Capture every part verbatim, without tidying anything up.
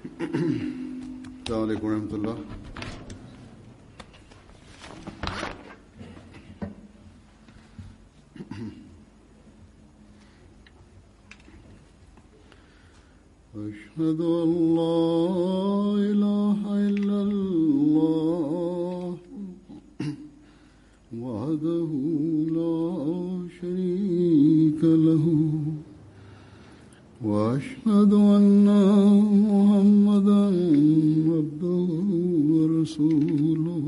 السلام عليكم ورحمة الله. أشهد أن لا إله إلا الله وحده لا شريك له وأشهد أن محمدا عبده ورسوله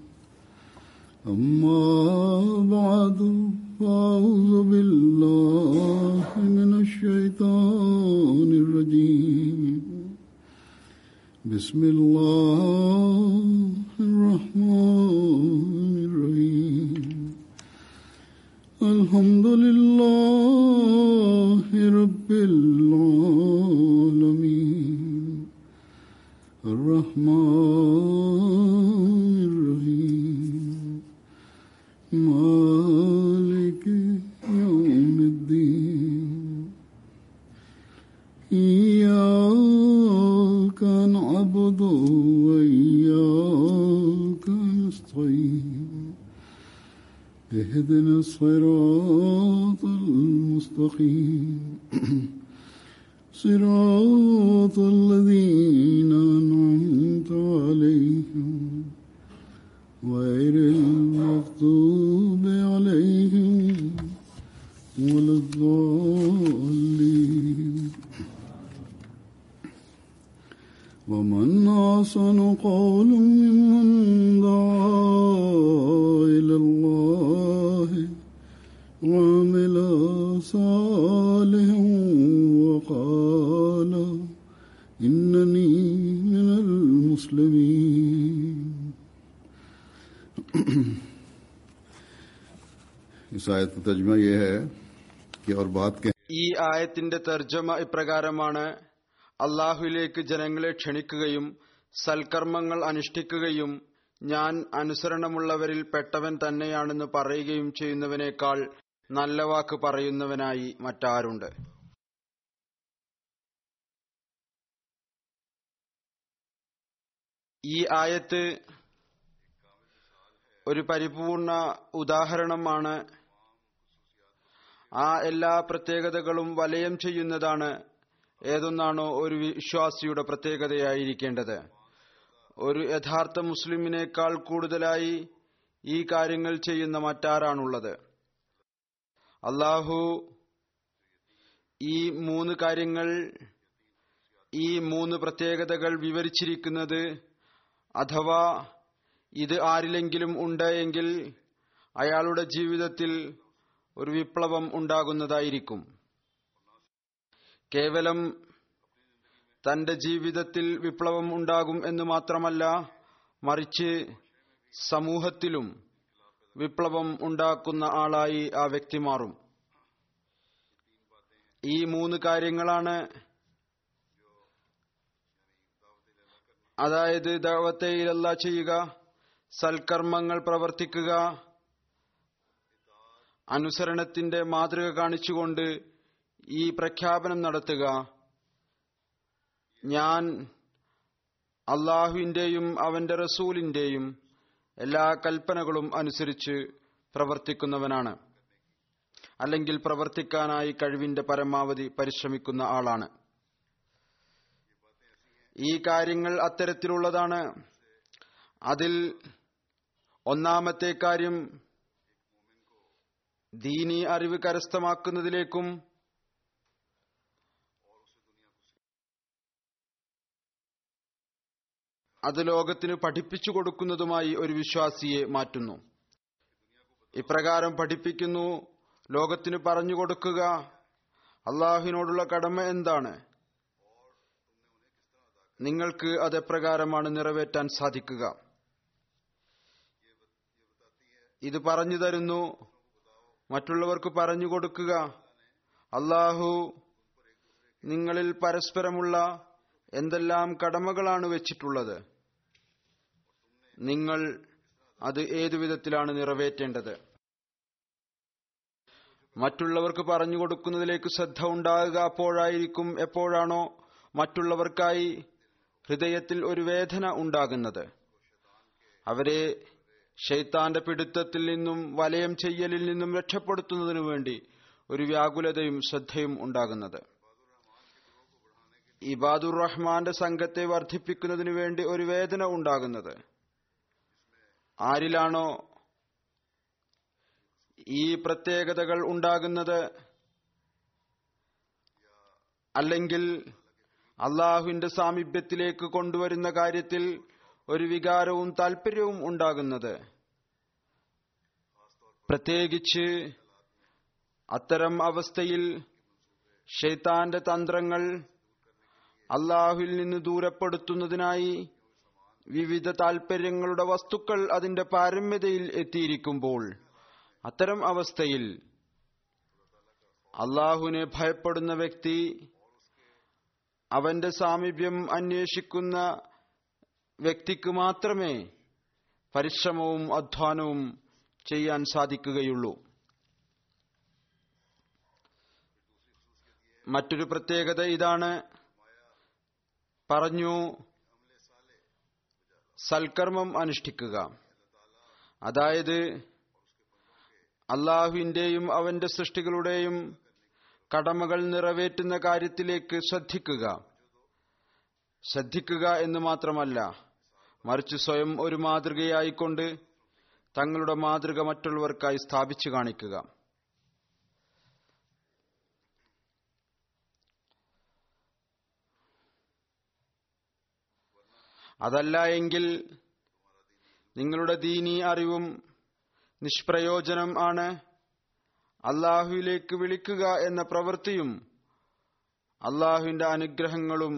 أما بعد فأعوذ بالله من الشيطان الرجيم بسم الله الرحمن الرحيم الحمد لله رب العالمين الرحمن الرحيم مالك يوم الدين إياك نعبد وإياك نستعين اهدنا الصراط المستقيم صراط الذين أنعمت عليهم غير المغضوب عليهم ولا الضالين ومن أحسن قولا ممن دعا إلى الله وعمل صالحا وقال إنني من المسلمين. इस आयत का तर्जुमा यह है कि और बात कह ഈ ആയത്തിന്റെ തർജ്ജമ ഇപ്രകാരമാണ്: അള്ളാഹുവിലേക്ക് ജനങ്ങളെ ക്ഷണിക്കുകയും സൽക്കർമ്മങ്ങൾ അനുഷ്ഠിക്കുകയും ഞാൻ അനുസരണമുള്ളവരിൽ പെട്ടവൻ തന്നെയാണെന്ന് പറയുകയും ചെയ്യുന്നവനേക്കാൾ നല്ല വാക്ക് പറയുന്നവനായി മറ്റാരുണ്ട്? ഈ ആയത്ത് ഒരു പരിപൂർണ ഉദാഹരണമാണ്. ആ എല്ലാ പ്രത്യേകതകളും വലയം ചെയ്യുന്നതാണ് ഏതൊന്നാണോ ഒരു വിശ്വാസിയുടെ പ്രത്യേകതയായിരിക്കേണ്ടത്. ഒരു യഥാർത്ഥ മുസ്ലിമിനേക്കാൾ കൂടുതലായി ഈ കാര്യങ്ങൾ ചെയ്യുന്ന മറ്റാരാണുള്ളത്? അള്ളാഹു ഈ മൂന്ന് കാര്യങ്ങൾ, ഈ മൂന്ന് പ്രത്യേകതകൾ വിവരിച്ചിരിക്കുന്നത്, അഥവാ ഇത് ആരിലെങ്കിലും ഉണ്ട് എങ്കിൽ അയാളുടെ ജീവിതത്തിൽ ഒരു വിപ്ലവം ഉണ്ടാകുന്നതായിരിക്കും. കേവലം തന്റെ ജീവിതത്തിൽ വിപ്ലവം ഉണ്ടാകും എന്ന് മാത്രമല്ല, മറിച്ച് സമൂഹത്തിലും വിപ്ലവം ഉണ്ടാക്കുന്ന ആളായി ആ വ്യക്തി മാറും. ഈ മൂന്ന് കാര്യങ്ങളാണ്, അതായത് ദഅവത്തെ ഇലല്ലാഹ് ചെയ്യുക, സൽക്കർമ്മങ്ങൾ പ്രവർത്തിക്കുക, അനുസരണത്തിന്റെ മാതൃക കാണിച്ചുകൊണ്ട് ഈ പ്രഖ്യാപനം നടത്തുക: ഞാൻ അള്ളാഹുവിന്റെയും അവന്റെ റസൂലിന്റെയും എല്ലാ കൽപ്പനകളും അനുസരിച്ച് പ്രവർത്തിക്കുന്നവനാണ്, അല്ലെങ്കിൽ പ്രവർത്തിക്കാനായി കഴിവിന്റെ പരമാവധി പരിശ്രമിക്കുന്ന ആളാണ്. ഈ കാര്യങ്ങൾ അത്തരത്തിലുള്ളതാണ്. അതിൽ ഒന്നാമത്തെ കാര്യം ദീനി അറിവ് കരസ്ഥമാക്കുന്നതിലേക്കും അത് ലോകത്തിന് പഠിപ്പിച്ചു കൊടുക്കുന്നതുമായി ഒരു വിശ്വാസിയെ മാറ്റുന്നു. ഇപ്രകാരം പഠിപ്പിക്കുന്നു: ലോകത്തിന് പറഞ്ഞു കൊടുക്കുക അള്ളാഹുവിനോടുള്ള കടമ എന്താണ്, നിങ്ങൾക്ക് അതെപ്രകാരമാണ് നിറവേറ്റാൻ സാധിക്കുക. ഇത് പറഞ്ഞു തരുന്നു. മറ്റുള്ളവർക്ക് പറഞ്ഞു കൊടുക്കുക അള്ളാഹു നിങ്ങളിൽ പരസ്പരമുള്ള എന്തെല്ലാം കടമകളാണ് വെച്ചിട്ടുള്ളത്, നിങ്ങൾ അത് ഏതു വിധത്തിലാണ് നിറവേറ്റേണ്ടത്. മറ്റുള്ളവർക്ക് പറഞ്ഞു കൊടുക്കുന്നതിലേക്ക് ശ്രദ്ധ ഉണ്ടാകുക അപ്പോഴായിരിക്കും എപ്പോഴാണോ മറ്റുള്ളവർക്കായി ഹൃദയത്തിൽ ഒരു വേദന ഉണ്ടാകുന്നത്. അവരെ ശൈത്താന്റെ പിടുത്തത്തിൽ നിന്നും വലയം ചെയ്യലിൽ നിന്നും രക്ഷപ്പെടുത്തുന്നതിനു വേണ്ടി ഒരു വ്യാകുലതയും ശ്രദ്ധയും ഉണ്ടാകുന്നത്. ഇബാദുർ റഹ്മാന്റെ സംഘത്തെ വർദ്ധിപ്പിക്കുന്നതിനു വേണ്ടി ഒരു വേദന ഉണ്ടാകുന്നത്. ആരിലാണോ ഈ പ്രത്യേകതകൾ ഉണ്ടാകുന്നത്, അല്ലെങ്കിൽ അള്ളാഹുവിന്റെ സാമീപ്യത്തിലേക്ക് കൊണ്ടുവരുന്ന കാര്യത്തിൽ ഒരു വികാരവും താൽപര്യവും ഉണ്ടാകുന്നത്, പ്രത്യേകിച്ച് അത്തരം അവസ്ഥയിൽ ശൈത്താന്റെ തന്ത്രങ്ങൾ അള്ളാഹുവിൽ നിന്ന് ദൂരപ്പെടുത്തുന്നതിനായി വിവിധ താൽപര്യങ്ങളുടെ വസ്തുക്കൾ അതിന്റെ പാരമ്യതയിൽ എത്തിയിരിക്കുമ്പോൾ, അത്തരം അവസ്ഥയിൽ അള്ളാഹുവിനെ ഭയപ്പെടുന്ന വ്യക്തി അവന്റെ സാമീപ്യം അന്വേഷിക്കുന്ന വ്യക്തിക്ക് മാത്രമേ പരിശ്രമവും അധ്വാനവും ചെയ്യാൻ സാധിക്കുകയുള്ളൂ. മറ്റൊരു പ്രത്യേകത ഇതാണ്, പറഞ്ഞു സൽക്കർമ്മം അനുഷ്ഠിക്കുക. അതായത് അള്ളാഹുവിന്റെയും അവന്റെ സൃഷ്ടികളുടെയും കടമകൾ നിറവേറ്റുന്ന കാര്യത്തിലേക്ക് ശ്രദ്ധിക്കുക. ശ്രദ്ധിക്കുക എന്ന് മാത്രമല്ല, മറിച്ച് സ്വയം ഒരു മാതൃകയായിക്കൊണ്ട് തങ്ങളുടെ മാതൃക മറ്റുള്ളവർക്കായി സ്ഥാപിച്ചു കാണിക്കുക. അതല്ല എങ്കിൽ നിങ്ങളുടെ ദീനീ അറിവും നിഷ്പ്രയോജനം ആണ്. അള്ളാഹുവിലേക്ക് വിളിക്കുക എന്ന പ്രവൃത്തിയും അള്ളാഹുവിന്റെ അനുഗ്രഹങ്ങളും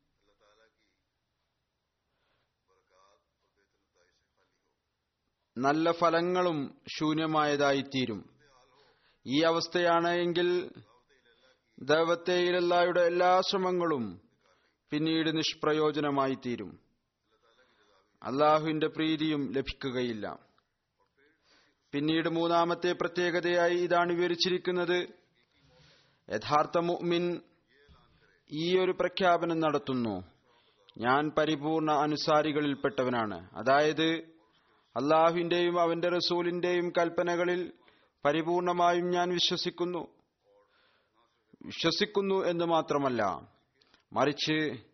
നല്ല ഫലങ്ങളും ശൂന്യമായതായിത്തീരും. ഈ അവസ്ഥയാണ് എങ്കിൽ ദഅവത്തെ ഇലല്ലാഹയുടെ എല്ലാ ശ്രമങ്ങളും പിന്നീട് നിഷ്പ്രയോജനമായിത്തീരും. അള്ളാഹുവിന്റെ പ്രീതിയും ലഭിക്കുകയില്ല. പിന്നീട് മൂന്നാമത്തെ പ്രത്യേകതയായി ഇതാണ് വിവരിച്ചിരിക്കുന്നത്, യഥാർത്ഥ മുഅ്മിൻ ഈ ഒരു പ്രഖ്യാപനം നടത്തുന്നു, ഞാൻ പരിപൂർണ അനുസാരികളിൽപ്പെട്ടവനാണ്. അതായത് അള്ളാഹുവിന്റെയും അവന്റെ റസൂലിന്റെയും കൽപ്പനകളിൽ പരിപൂർണമായും ഞാൻ വിശ്വസിക്കുന്നു. വിശ്വസിക്കുന്നു എന്ന് മാത്രമല്ല, മറിച്ച്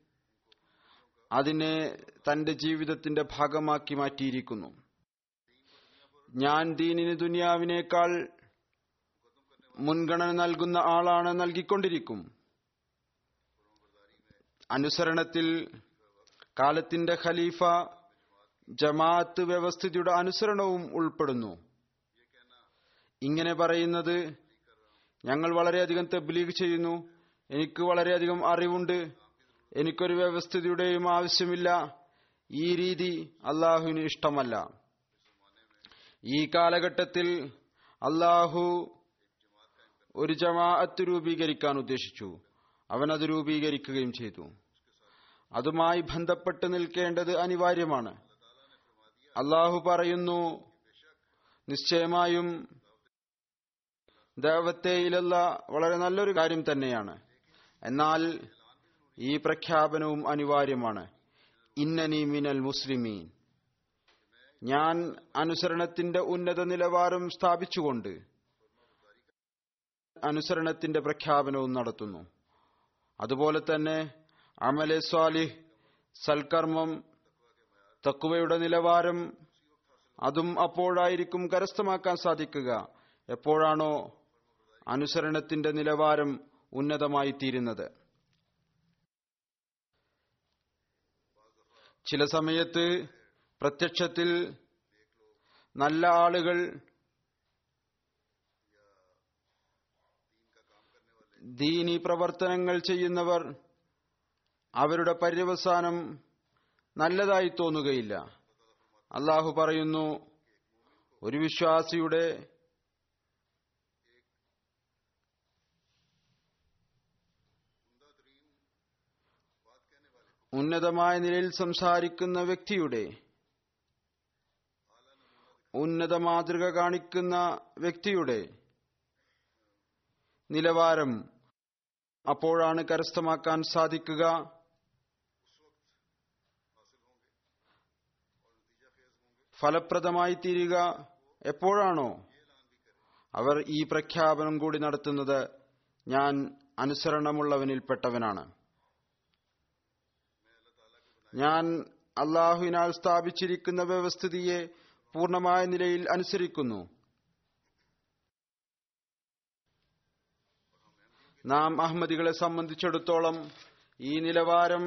അതിനെ തന്റെ ജീവിതത്തിന്റെ ഭാഗമാക്കി മാറ്റിയിരിക്കുന്നു. ഞാൻ ദീനിന് ദുനിയാവിനേക്കാൾ മുൻഗണന നൽകുന്ന ആളാണ്, നൽകിക്കൊണ്ടിരിക്കും. അനുസരണത്തിൽ കാലത്തിന്റെ ഖലീഫ ജമാഅത്ത് വ്യവസ്ഥിതിയുടെ അനുസരണവും ഉൾപ്പെടുന്നു. ഇങ്ങനെ പറയുന്നത്, ഞങ്ങൾ വളരെയധികം തബ്ലീഗ് ചെയ്യുന്നു, എനിക്ക് വളരെയധികം അറിവുണ്ട്, എനിക്കൊരു വ്യവസ്ഥിതിയുടെയും ആവശ്യമില്ല, ഈ രീതി അള്ളാഹുവിന് ഇഷ്ടമല്ല. ഈ കാലഘട്ടത്തിൽ അള്ളാഹു ഒരു ജമാഅത്ത് രൂപീകരിക്കാൻ ഉദ്ദേശിച്ചു. അവൻ അത് രൂപീകരിക്കുകയും ചെയ്തു. അതുമായി ബന്ധപ്പെട്ട് നിൽക്കേണ്ടത് അനിവാര്യമാണ്. അള്ളാഹു പറയുന്നു, നിശ്ചയമായും ദഅവത്തെ ഇലല്ലാഹ് വളരെ നല്ലൊരു കാര്യം തന്നെയാണ്. എന്നാൽ ഈ പ്രഖ്യാപനവും അനിവാര്യമാണ്. ഇന്നനി മിനൽ മുസ്ലിമീൻ, ഞാൻ അനുസരണത്തിന്റെ ഉന്നത നിലവാരം സ്ഥാപിച്ചുകൊണ്ട് അനുസരണത്തിന്റെ പ്രഖ്യാപനവും നടത്തുന്നു. അതുപോലെ തന്നെ അമലെ സ്വാലിഹ്, സൽക്കർമ്മം, തഖ്വയുടെ നിലവാരം, അതും അപ്പോഴായിരിക്കും കരസ്ഥമാക്കാൻ സാധിക്കുക എപ്പോഴാണോ അനുസരണത്തിന്റെ നിലവാരം ഉന്നതമായി തീരുന്നത്. ചില സമയത്ത് പ്രത്യക്ഷത്തിൽ നല്ല ആളുകൾ ദീനി പ്രവർത്തനങ്ങൾ ചെയ്യുന്നവർ, അവരുടെ പര്യവസാനം നല്ലതായി തോന്നുകയില്ല. അള്ളാഹു പറയുന്നു, ഒരു വിശ്വാസിയുടെ ഉന്നതമായ നിലയിൽ സംസാരിക്കുന്ന വ്യക്തിയുടെ, ഉന്നത മാതൃക കാണിക്കുന്ന വ്യക്തിയുടെ നിലവാരം അപ്പോഴാണ് കരസ്ഥമാക്കാൻ സാധിക്കുക ഫലപ്രദമായി തീരുക എപ്പോഴാണോ അവർ ഈ പ്രഖ്യാപനം കൂടി നടത്തുന്നത്, ഞാൻ അനുസരണമുള്ളവനിൽപ്പെട്ടവനാണ്, ഞാൻ അള്ളാഹുവിനാൽ സ്ഥാപിച്ചിരിക്കുന്ന വ്യവസ്ഥിതിയെ പൂർണ്ണമായ നിലയിൽ അനുസരിക്കുന്നു. നാം അഹമ്മദികളെ സംബന്ധിച്ചിടത്തോളം ഈ നിലവാരം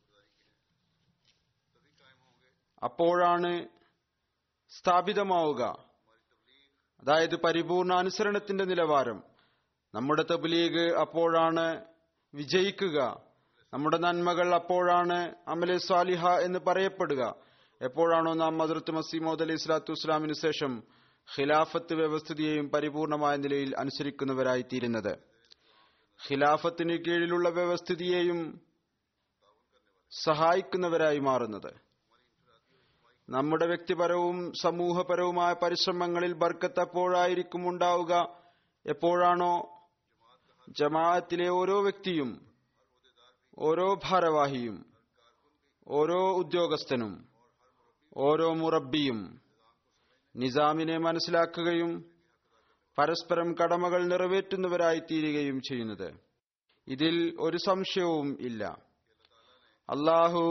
അപ്പോഴാണ് സ്ഥാപിതമാവുക, അതായത് പരിപൂർണ അനുസരണത്തിന്റെ നിലവാരം. നമ്മുടെ തബ്ലീഗ് അപ്പോഴാണ് വിജയിക്കുക, നമ്മുടെ നന്മകൾ അപ്പോഴാണ് അമലെ സാലിഹ എന്ന് പറയപ്പെടുക, എപ്പോഴാണോ നാം ഹദ്റത്ത് മസീഹ് മൗഊദ് അലൈഹി സ്വലാത്തു വസ്സലാമിന് ശേഷം ഖിലാഫത്ത് വ്യവസ്ഥിതിയെയും പരിപൂർണമായ നിലയിൽ അനുസരിക്കുന്നവരായി തീരുന്നത്. ഖിലാഫത്തിന് കീഴിലുള്ള വ്യവസ്ഥിതിയെയും സഹായിക്കുന്നവരായി മാറുന്നത്. നമ്മുടെ വ്യക്തിപരവും സമൂഹപരവുമായ പരിശ്രമങ്ങളിൽ ബർക്കത്ത് എപ്പോഴായിരിക്കും ഉണ്ടാവുക, എപ്പോഴാണോ ജമാഅത്തിലെ ഓരോ വ്യക്തിയും, ഓരോ ഭാരവാഹിയും, ഓരോ ഉദ്യോഗസ്ഥനും, ഓരോ മുറബ്ബിയും നിസാമിനെ മനസ്സിലാക്കുകയും പരസ്പരം കടമകൾ നിറവേറ്റുന്നവരായി തീരുകയും ചെയ്യുന്നത്. ഇതിൽ ഒരു സംശയവും ഇല്ല. അള്ളാഹു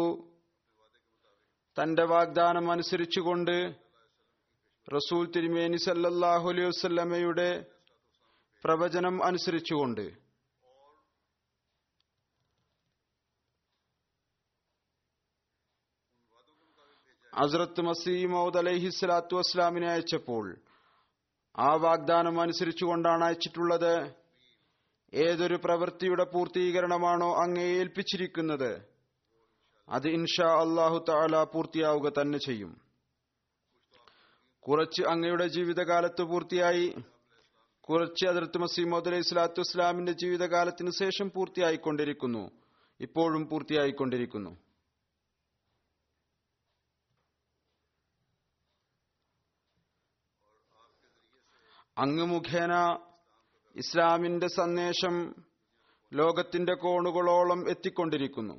തന്റെ വാഗ്ദാനം അനുസരിച്ചുകൊണ്ട് റസൂൽ തിരുമേനി സല്ലല്ലാഹു അലൈഹി വസല്ലമയുടെ പ്രവചനം അനുസരിച്ചുകൊണ്ട് ഹസ്രത്ത് മസീഹ് മൗഊദ് അലൈഹി സ്വലാത്തു വസ്സലാമിനെ അയച്ചപ്പോൾ ആ വാഗ്ദാനം അനുസരിച്ചുകൊണ്ടാണ് അയച്ചിട്ടുള്ളത്. ഏതൊരു പ്രവൃത്തിയുടെ പൂർത്തീകരണമാണോ അങ്ങയെ ഏൽപ്പിച്ചിരിക്കുന്നത്, അത് ഇൻഷാ അല്ലാഹു തആല പൂർത്തിയാവുക തന്നെ ചെയ്യും. കുറച്ച് അങ്ങയുടെ ജീവിതകാലത്ത് പൂർത്തിയായി, കുറച്ച് ഹദ്റത്ത് മസീഹ് മൗഊദ് അലൈഹി സ്വലാത്തു വസ്സലാമിന്റെ ജീവിതകാലത്തിന് ശേഷം പൂർത്തിയായിക്കൊണ്ടിരിക്കുന്നു, ഇപ്പോഴും പൂർത്തിയായിക്കൊണ്ടിരിക്കുന്നു. അങ്ങ് മുഖേന ഇസ്ലാമിന്റെ സന്ദേശം ലോകത്തിന്റെ കോണുകളോളം എത്തിക്കൊണ്ടിരിക്കുന്നു.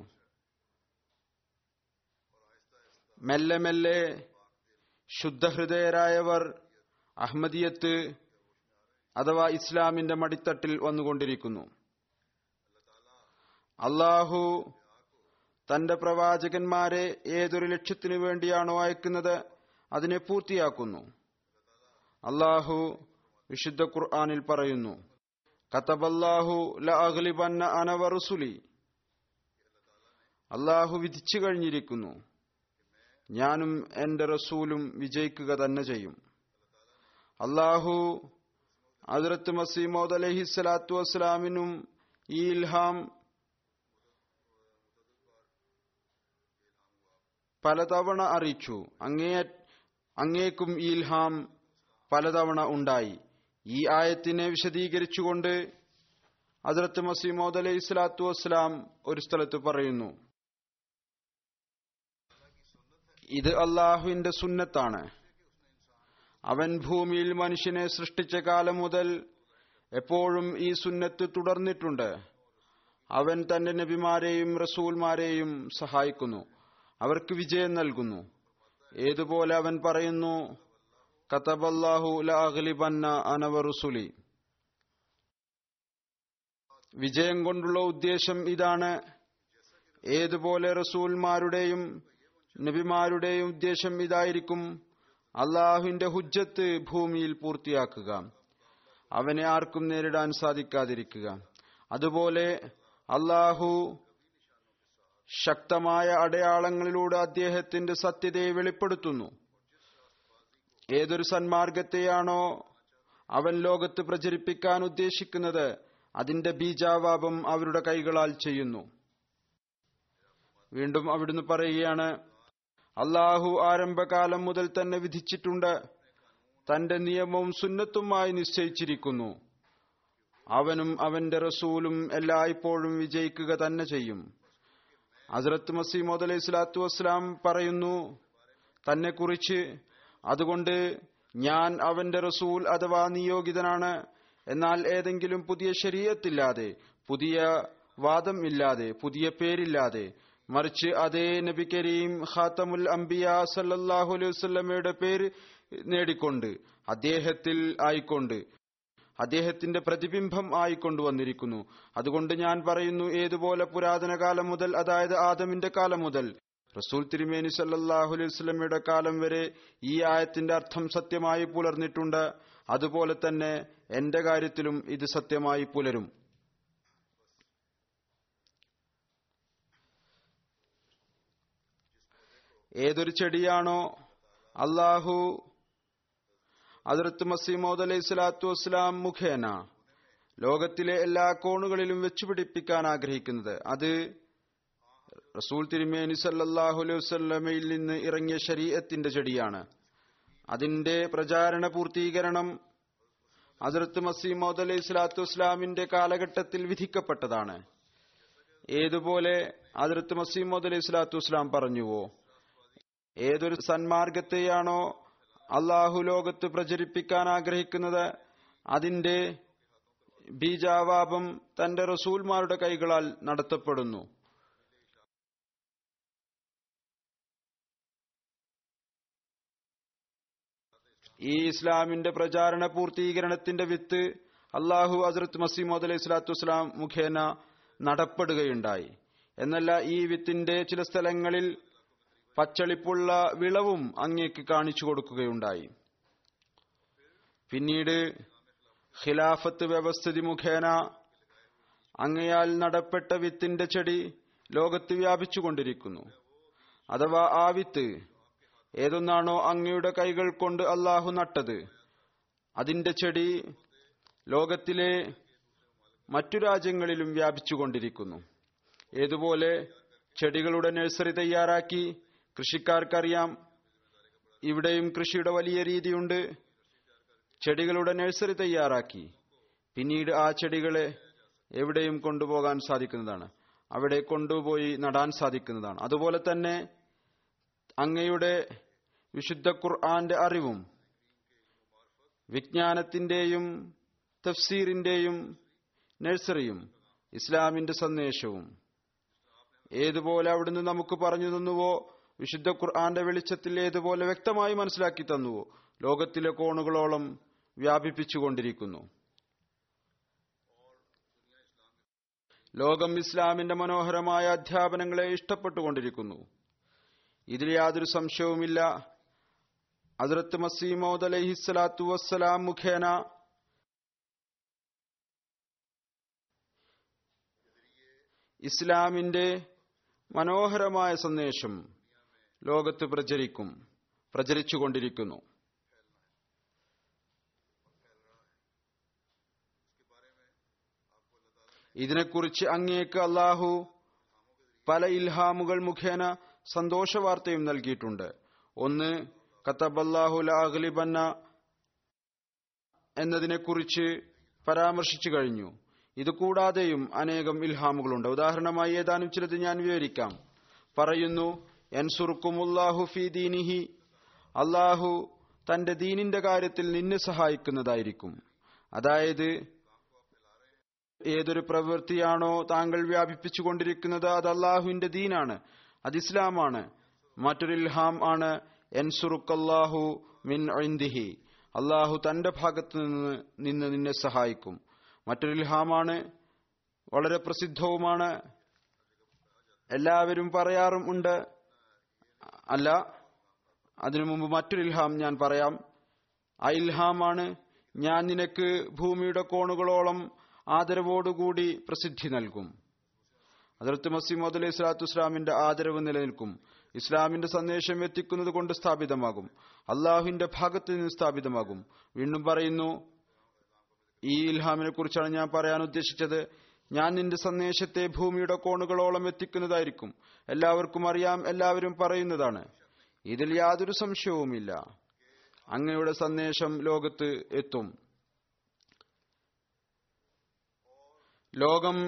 മെല്ലെ മെല്ലെ ശുദ്ധഹൃദയരായവർ അഹ്മദിയത്ത് അഥവാ ഇസ്ലാമിന്റെ മടിത്തട്ടിൽ വന്നുകൊണ്ടിരിക്കുന്നു. അള്ളാഹു തന്റെ പ്രവാചകന്മാരെ ഏതൊരു ലക്ഷ്യത്തിനു വേണ്ടിയാണോ അയക്കുന്നത് അതിനെ പൂർത്തിയാക്കുന്നു. അള്ളാഹു വിശുദ്ധ ഖുർആനിൽ പറയുന്നു, കതബല്ലാഹു ലഅഗ്ലിബന്ന അന വറുസുലി. അള്ളാഹു വിധിച്ചു കഴിഞ്ഞിരിക്കുന്നു, ഞാനും എന്റെ റസൂലും വിജയിക്കുക തന്നെ ചെയ്യും. അള്ളാഹു ഹദ്റത്ത് മസീഹ് മൗഊദ് അലൈഹി സ്വലാത്തു വസ്സലാമിനും ഈ ഇൽഹാം പലതവണ അറിയിച്ചു. അങ്ങേ അങ്ങേക്കും ഈ ഇൽഹാം പലതവണ ഉണ്ടായി. ഈ ആയത്തിനെ വിശദീകരിച്ചുകൊണ്ട് ഹദ്റത്ത് മസീഹ് മൗഊദ് അലൈഹി സ്വലാത്തു വസ്സലാം ഒരു സ്ഥലത്ത് പറയുന്നു, ഇത് അള്ളാഹുവിന്റെ സുന്നത്താണ്. അവൻ ഭൂമിയിൽ മനുഷ്യനെ സൃഷ്ടിച്ച കാലം മുതൽ എപ്പോഴും ഈ സുന്നത്ത് തുടർന്നിട്ടുണ്ട്. അവൻ തന്റെ നബിമാരെയും റസൂൽമാരെയും സഹായിക്കുന്നു, അവർക്ക് വിജയം നൽകുന്നു. ഏതുപോലെ അവൻ പറയുന്നു, കതബല്ലാഹു ലഅഗ്ലിബന്ന അന വറുസുലി. വിജയം കൊണ്ടുള്ള ഉദ്ദേശം ഇതാണ്. ഏതുപോലെ റസൂൽമാരുടെയും നബിമാരുടെയും ഉദ്ദേശം ഇതായിരിക്കും, അള്ളാഹുവിന്റെ ഹുജ്ജത്ത് ഭൂമിയിൽ പൂർത്തിയാക്കുക, അവനെ ആർക്കും നേരിടാൻ സാധിക്കാതിരിക്കുക. അതുപോലെ അള്ളാഹു ശക്തമായ അടയാളങ്ങളിലൂടെ അദ്ദേഹത്തിന്റെ സത്യതയെ വെളിപ്പെടുത്തുന്നു. ഏതൊരു സന്മാർഗത്തെയാണോ അവൻ ലോകത്ത് പ്രചരിപ്പിക്കാൻ ഉദ്ദേശിക്കുന്നത് അതിന്റെ ബീജാവാപം അവരുടെ കൈകളാൽ ചെയ്യുന്നു. വീണ്ടും അവിടുന്ന് പറയുകയാണ്, അള്ളാഹു ആരംഭകാലം മുതൽ തന്നെ വിധിച്ചിട്ടുണ്ട്, തന്റെ നിയമവും സുന്നത്തുമായി നിശ്ചയിച്ചിരിക്കുന്നു. അവനും അവന്റെ റസൂലും എല്ലായ്പ്പോഴും വിജയിക്കുക തന്നെ ചെയ്യും. ഹസ്രത്ത് മസീഹ് മൗഊദ് അലൈഹി സ്വലാത്തു വസ്സലാം പറയുന്നു തന്നെ കുറിച്ച്, അതുകൊണ്ട് ഞാൻ അവന്റെ റസൂൽ അഥവാ നിയോഗിതനാണ്. എന്നാൽ ഏതെങ്കിലും പുതിയ ശരീഅത്തില്ലാതെ, പുതിയ വാദം ഇല്ലാതെ, പുതിയ പേരില്ലാതെ, മറിച്ച് അതേ നബി കരീം ഖാതമുൽ അംബിയ സല്ലല്ലാഹു അലൈഹി വസല്ലമയുടെ പേര് നേടിക്കൊണ്ട് അദ്ദേഹത്തിൽ ആയിക്കൊണ്ട് അദ്ദേഹത്തിന്റെ പ്രതിബിംബം ആയിക്കൊണ്ട് വന്നിരിക്കുന്നു. അതുകൊണ്ട് ഞാൻ പറയുന്നു, ഏതുപോലെ പുരാതന കാലം മുതൽ, അതായത് ആദമിന്റെ കാലം മുതൽ റസൂൽ തിരുമേനി സല്ലല്ലാഹു അലൈഹി വസല്ലമയുടെ കാലം വരെ ഈ ആയത്തിന്റെ അർത്ഥം സത്യമായി പുലർന്നിട്ടുണ്ട്, അതുപോലെ തന്നെ എന്റെ കാര്യത്തിലും ഇത് സത്യമായി പുലരും. ഏതൊരു ചെടിയാണോ അള്ളാഹു ഹദ്റത്ത് മസീഹ് മൗഊദ് അലൈഹി സ്വലാത്തു വസ്സലാം മുഖേന ലോകത്തിലെ എല്ലാ കോണുകളിലും വെച്ചുപിടിപ്പിക്കാൻ ആഗ്രഹിക്കുന്നത്, അത് റസൂൽ തിരുമേനി സല്ലല്ലാഹു അലൈഹി വസല്ലമയിൽ നിന്ന് ഇറങ്ങിയ ശരീഅത്തിന്റെ ചെടിയാണ്. അതിന്റെ പ്രചാരണ പൂർത്തീകരണം ഹദ്റത്ത് മസീഹ് മൗഊദ് അലൈഹി സ്വലാത്തു വസ്സലാമിന്റെ കാലഘട്ടത്തിൽ വിധിക്കപ്പെട്ടതാണ്. ഏതുപോലെ ഹദ്റത്ത് മസീഹ് മൗഊദ് അലൈഹി സ്വലാത്തു വസ്സലാം പറഞ്ഞുവോ, ഏതൊരു സന്മാർഗത്തെയാണോ അള്ളാഹു ലോകത്ത് പ്രചരിപ്പിക്കാൻ ആഗ്രഹിക്കുന്നത്, അതിന്റെ ബീജാവാപം തന്റെ റസൂൽമാരുടെ കൈകളാൽ നടത്തപ്പെടുന്നു. ഈ ഇസ്ലാമിന്റെ പ്രചാരണ പൂർത്തീകരണത്തിന്റെ വിത്ത് അള്ളാഹു ഹദ്റത്ത് മസീഹ് മൗഊദ് അലൈഹി സ്വലാത്തു വസ്സലാം മുഖേന നടപ്പെടുകയുണ്ടായി. എന്നല്ല, ഈ വിത്തിന്റെ ചില സ്ഥലങ്ങളിൽ പച്ചളിപ്പുള്ള വിളവും അങ്ങേക്ക് കാണിച്ചു കൊടുക്കുകയുണ്ടായി. പിന്നീട് ഖിലാഫത്ത് വ്യവസ്ഥിതി മുഖേന അങ്ങയാൽ നടപ്പെട്ട വിത്തിന്റെ ചെടി ലോകത്ത് വ്യാപിച്ചുകൊണ്ടിരിക്കുന്നു. അഥവാ ആ വിത്ത് ഏതൊന്നാണോ അങ്ങയുടെ കൈകൾ കൊണ്ട് അള്ളാഹു നട്ടത്, അതിന്റെ ചെടി ലോകത്തിലെ മറ്റു രാജ്യങ്ങളിലും വ്യാപിച്ചുകൊണ്ടിരിക്കുന്നു. ഏതുപോലെ ചെടികളുടെ നഴ്സറി തയ്യാറാക്കി കൃഷിക്കാർക്കറിയാം, ഇവിടെയും കൃഷിയുടെ വലിയ രീതിയുണ്ട്. ചെടികളുടെ നഴ്സറി തയ്യാറാക്കി പിന്നീട് ആ ചെടികളെ എവിടെയും കൊണ്ടുപോകാൻ സാധിക്കുന്നതാണ്, അവിടെ കൊണ്ടുപോയി നടാൻ സാധിക്കുന്നതാണ്. അതുപോലെ തന്നെ അങ്ങയുടെ വിശുദ്ധ ഖുർആന്റെ അറിവും വിജ്ഞാനത്തിന്റെയും തഫ്സീറിന്റെയും നഴ്സറിയും ഇസ്ലാമിന്റെ സന്ദേശവും ഏതുപോലെ അവിടുന്ന് നമുക്ക് പറഞ്ഞു തന്നുവോ, വിശുദ്ധ ഖുർആന്റെ വെളിച്ചത്തിൽ ഏതുപോലെ വ്യക്തമായി മനസ്സിലാക്കി തന്നുവോ, ലോകത്തിലെ കോണുകളോളം വ്യാപിപ്പിച്ചുകൊണ്ടിരിക്കുന്നു. ലോകം ഇസ്ലാമിന്റെ മനോഹരമായ അധ്യാപനങ്ങളെ ഇഷ്ടപ്പെട്ടുകൊണ്ടിരിക്കുന്നു. ഇതിൽ യാതൊരു സംശയവുമില്ല. ഹദ്റത്ത് മസീഹ് മൗഊദ് അലൈഹി സ്വലാത്തു വസ്സലാം മുഖേന ഇസ്ലാമിന്റെ മനോഹരമായ സന്ദേശം ലോകത്ത് പ്രചരിക്കും പ്രചരിച്ചുകൊണ്ടിരിക്കുന്നു. ഇതിനെക്കുറിച്ച് അങ്ങേക്ക് അള്ളാഹു പല ഇൽഹാമുകൾ മുഖേന സന്തോഷവാർത്തയും നൽകിയിട്ടുണ്ട്. ഒന്ന്, കതബല്ലാഹു ലഅഗ്ലിബന്ന എന്നതിനെക്കുറിച്ച് പരാമർശിച്ചു കഴിഞ്ഞു. ഇതുകൂടാതെയും അനേകം ഇൽഹാമുകളുണ്ട്. ഉദാഹരണമായി ഏതാനും ചിലത് ഞാൻ വിവരിക്കാം. പറയുന്നു, യൻസുറുക്കുമുല്ലാഹു ഫീ ദീനിഹി, അള്ളാഹു തന്റെ ദീനിന്റെ കാര്യത്തിൽ നിന്നെ സഹായിക്കുന്നതായിരിക്കും. അതായത് ഏതൊരു പ്രവൃത്തിയാണോ താങ്കൾ വ്യാപിപ്പിച്ചുകൊണ്ടിരിക്കുന്നത്, അത് അള്ളാഹുവിന്റെ ദീനാണ്, അത് ഇസ്ലാമാണ്. മറ്റൊരു ഇൽഹാം ആണ് യൻസുറുക്കല്ലാഹു മിൻ ഇൻദിഹി, അള്ളാഹു തന്റെ ഭാഗത്ത് നിന്ന് നിന്ന് നിന്നെ സഹായിക്കും. മറ്റൊരു ഇൽഹാമാണ്, വളരെ പ്രസിദ്ധവുമാണ്, എല്ലാവരും പറയാറും ഉണ്ട്. അല്ല, അതിനു മുമ്പ് മറ്റൊരു ഇൽഹാം ഞാൻ പറയാം. ആ ഇൽഹാമാണ്, ഞാൻ നിനക്ക് ഭൂമിയുടെ കോണുകളോളം ആദരവോടുകൂടി പ്രസിദ്ധി നൽകും. ഹദ്റത്ത് മസീഹ് മൗഊദ് അലൈഹി സ്വലാത്തു വസ്സലാമിന്റെ ആദരവ് നിലനിൽക്കും. ഇസ്ലാമിന്റെ സന്ദേശം എത്തിക്കുന്നത് കൊണ്ട് സ്ഥാപിതമാകും, അള്ളാഹുവിന്റെ ഭാഗത്ത് നിന്ന് സ്ഥാപിതമാകും. വീണ്ടും പറയുന്നു, ഈ ഇൽഹാമിനെ കുറിച്ചാണ് ഞാൻ പറയാൻ ഉദ്ദേശിച്ചത്. ഞാൻ നിന്റെ സന്ദേശത്തെ ഭൂമിയുടെ കോണുകളോളം എത്തിക്കുന്നതായിരിക്കും. എല്ലാവർക്കും അറിയാം, എല്ലാവരും പറയുന്നതാണ്. ഇതിൽ യാതൊരു സംശയവുമില്ല. അങ്ങയുടെ സന്ദേശം ലോകത്ത് എത്തും. ലോകം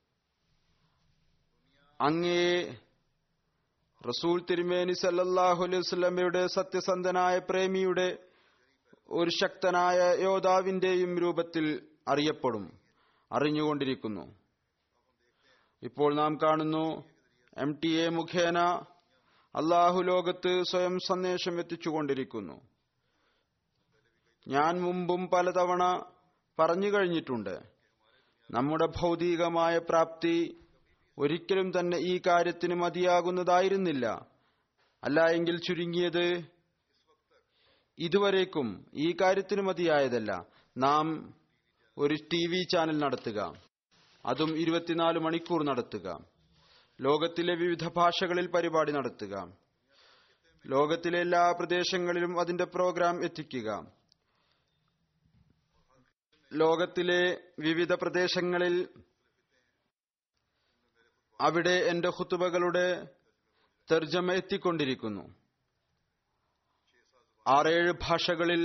അങ്ങയെ റസൂൽ തിരുമേനി സല്ലല്ലാഹു അലൈഹി വസല്ലമയുടെ സത്യസന്ധനായ പ്രേമിയുടെ ഒരു ശക്തനായ യോദ്ധാവിന്റെയും രൂപത്തിൽ അറിയപ്പെടും, അറിഞ്ഞുകൊണ്ടിരിക്കുന്നു. ഇപ്പോൾ നാം കാണുന്നു, എം ടി എ മുഖേന അള്ളാഹു ലോകത്ത് സ്വയം സന്ദേശം എത്തിച്ചുകൊണ്ടിരിക്കുന്നു. ഞാൻ മുമ്പും പലതവണ പറഞ്ഞു കഴിഞ്ഞിട്ടുണ്ട്, നമ്മുടെ ഭൗതികമായ പ്രാപ്തി ഒരിക്കലും തന്നെ ഈ കാര്യത്തിന് മതിയാകുന്നതായിരുന്നില്ല. അല്ല എങ്കിൽ ചുരുങ്ങിയത് ഇതുവരേക്കും ഈ കാര്യത്തിന് മതിയായതല്ല. നാം ഒരു ടി വി ചാനൽ നടത്തുക, അതും ഇരുപത്തിനാല് മണിക്കൂർ നടത്തുക, ലോകത്തിലെ വിവിധ ഭാഷകളിൽ പരിപാടി നടത്തുക, ലോകത്തിലെ എല്ലാ പ്രദേശങ്ങളിലും അതിന്റെ പ്രോഗ്രാം എത്തിക്കുക, ലോകത്തിലെ വിവിധ പ്രദേശങ്ങളിൽ അവിടെ എന്റെ ഖുതുബകളുടെ തർജമ എത്തിക്കൊണ്ടിരിക്കുന്നു. ആറേഴ് ഭാഷകളിൽ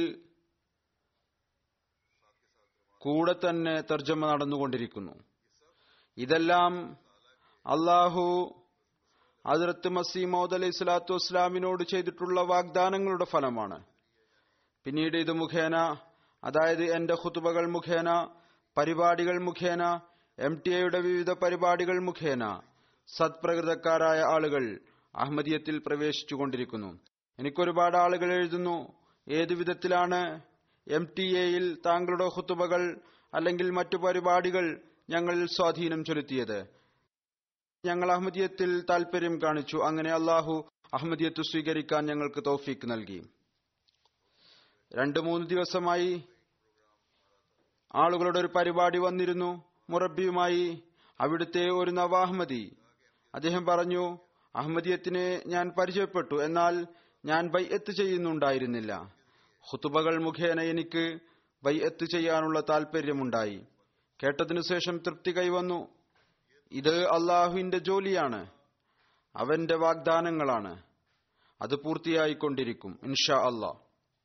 കൂടെ തന്നെ തർജമ നടന്നുകൊണ്ടിരിക്കുന്നു. ഇതെല്ലാം അള്ളാഹു ഹദ്റത്ത് മസീഹ് മൗഊദ് അലൈഹി സ്വലാത്തു വസ്സലാമിനോട് ചെയ്തിട്ടുള്ള വാഗ്ദാനങ്ങളുടെ ഫലമാണ്. പിന്നീട് ഇത് മുഖേന, അതായത് എന്റെ ഖുതുബകൾ മുഖേന, പരിപാടികൾ മുഖേന, എം ടി എയുടെ വിവിധ പരിപാടികൾ മുഖേന സത്പ്രകൃതക്കാരായ ആളുകൾ അഹമ്മദിയത്തിൽ പ്രവേശിച്ചുകൊണ്ടിരിക്കുന്നു. എനിക്കൊരുപാട് ആളുകൾ എഴുതുന്നു, ഏതു വിധത്തിലാണ് എം ടി എയിൽ താങ്കളുടെ ഖുതുബകൾ അല്ലെങ്കിൽ മറ്റു പരിപാടികൾ ഞങ്ങളിൽ സ്വാധീനം ചെലുത്തിയത്? ഞങ്ങൾ അഹമ്മദിയത്തിൽ താൽപര്യം കാണിച്ചു. അങ്ങനെ അള്ളാഹു അഹമ്മദിയത്ത് സ്വീകരിക്കാൻ ഞങ്ങൾക്ക് തൗഫീക്ക് നൽകി. രണ്ടു മൂന്ന് ദിവസമായി ആളുകളുടെ ഒരു പരിപാടി വന്നിരുന്നു മുറബിയുമായി. അവിടുത്തെ ഒരു നവാഹ്മദി, അദ്ദേഹം പറഞ്ഞു, അഹമ്മദിയത്തിനെ ഞാൻ പരിചയപ്പെട്ടു, എന്നാൽ ഞാൻ ബൈഅത്ത് ചെയ്യുന്നുണ്ടായിരുന്നില്ല. ഖുതുബകൾ മുഖേന എനിക്ക് ബൈഅത്ത് ചെയ്യാനുള്ള താൽപര്യമുണ്ടായി. കേട്ടതിനു ശേഷം തൃപ്തി കൈവന്നു. ഇത് അള്ളാഹുവിന്റെ ജോലിയാണ്, അവന്റെ വാഗ്ദാനങ്ങളാണ്. അത് പൂർത്തിയായിക്കൊണ്ടിരിക്കും ഇൻഷാ അള്ളാഹ്.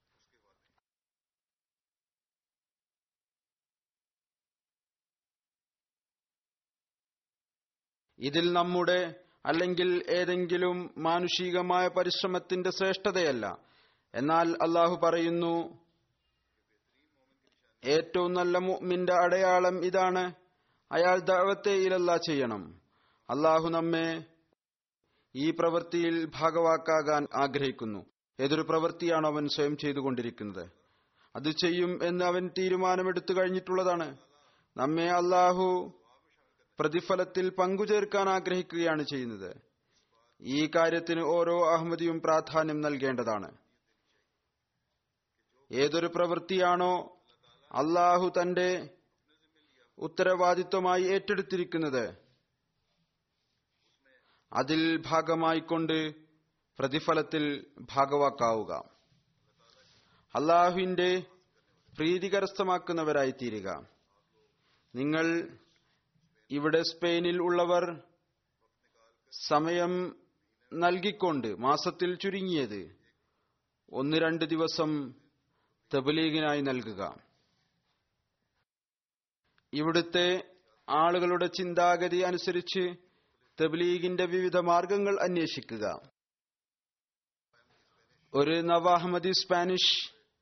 ഇതിൽ നമ്മുടെ അല്ലെങ്കിൽ ഏതെങ്കിലും മാനുഷികമായ പരിശ്രമത്തിന്റെ ശ്രേഷ്ഠതയല്ല. എന്നാൽ അള്ളാഹു പറയുന്നു, ഏറ്റവും നല്ല മുഅ്മിന്റെ അടയാളം ഇതാണ്, അയാൾ ദഅവത്തെ ഇലല്ലാഹ് ചെയ്യണം. അള്ളാഹു നമ്മെ ഈ പ്രവൃത്തിയിൽ ഭാഗവാക്കാകാൻ ആഗ്രഹിക്കുന്നു. ഏതൊരു പ്രവൃത്തിയാണോ അവൻ സ്വയം ചെയ്തുകൊണ്ടിരിക്കുന്നത്, അത് ചെയ്യും എന്ന് അവൻ തീരുമാനമെടുത്തു കഴിഞ്ഞിട്ടുള്ളതാണ്. നമ്മെ അള്ളാഹു പ്രതിഫലത്തിൽ പങ്കുചേർക്കാൻ ആഗ്രഹിക്കുകയാണ് ചെയ്യുന്നത്. ഈ കാര്യത്തിന് ഓരോ അഹമ്മദിയും പ്രാധാന്യം നൽകേണ്ടതാണ്. ഏതൊരു പ്രവൃത്തിയാണോ അള്ളാഹു തന്റെ ഉത്തരവാദിത്വമായി ഏറ്റെടുത്തിരിക്കുന്നത്, അതിൽ ഭാഗമായിക്കൊണ്ട് പ്രതിഫലത്തിൽ ഭാഗവാക്കാവുക. അള്ളാഹുവിന്റെ പ്രീതി കരസ്ഥമാക്കുന്നവരായി തീരുക. നിങ്ങൾ ഇവിടെ സ്പെയിനിൽ ഉള്ളവർ സമയം നൽകിക്കൊണ്ട് മാസത്തിൽ ചുരുങ്ങിയത് ഒന്ന് രണ്ട് ദിവസം തബ്ലീഗിനായി നൽകുക. ഇവിടുത്തെ ആളുകളുടെ ചിന്താഗതി അനുസരിച്ച് തബ്ലീഗിന്റെ വിവിധ മാർഗങ്ങൾ അന്വേഷിക്കുക. ഒരു നവാഹ്മദി സ്പാനിഷ്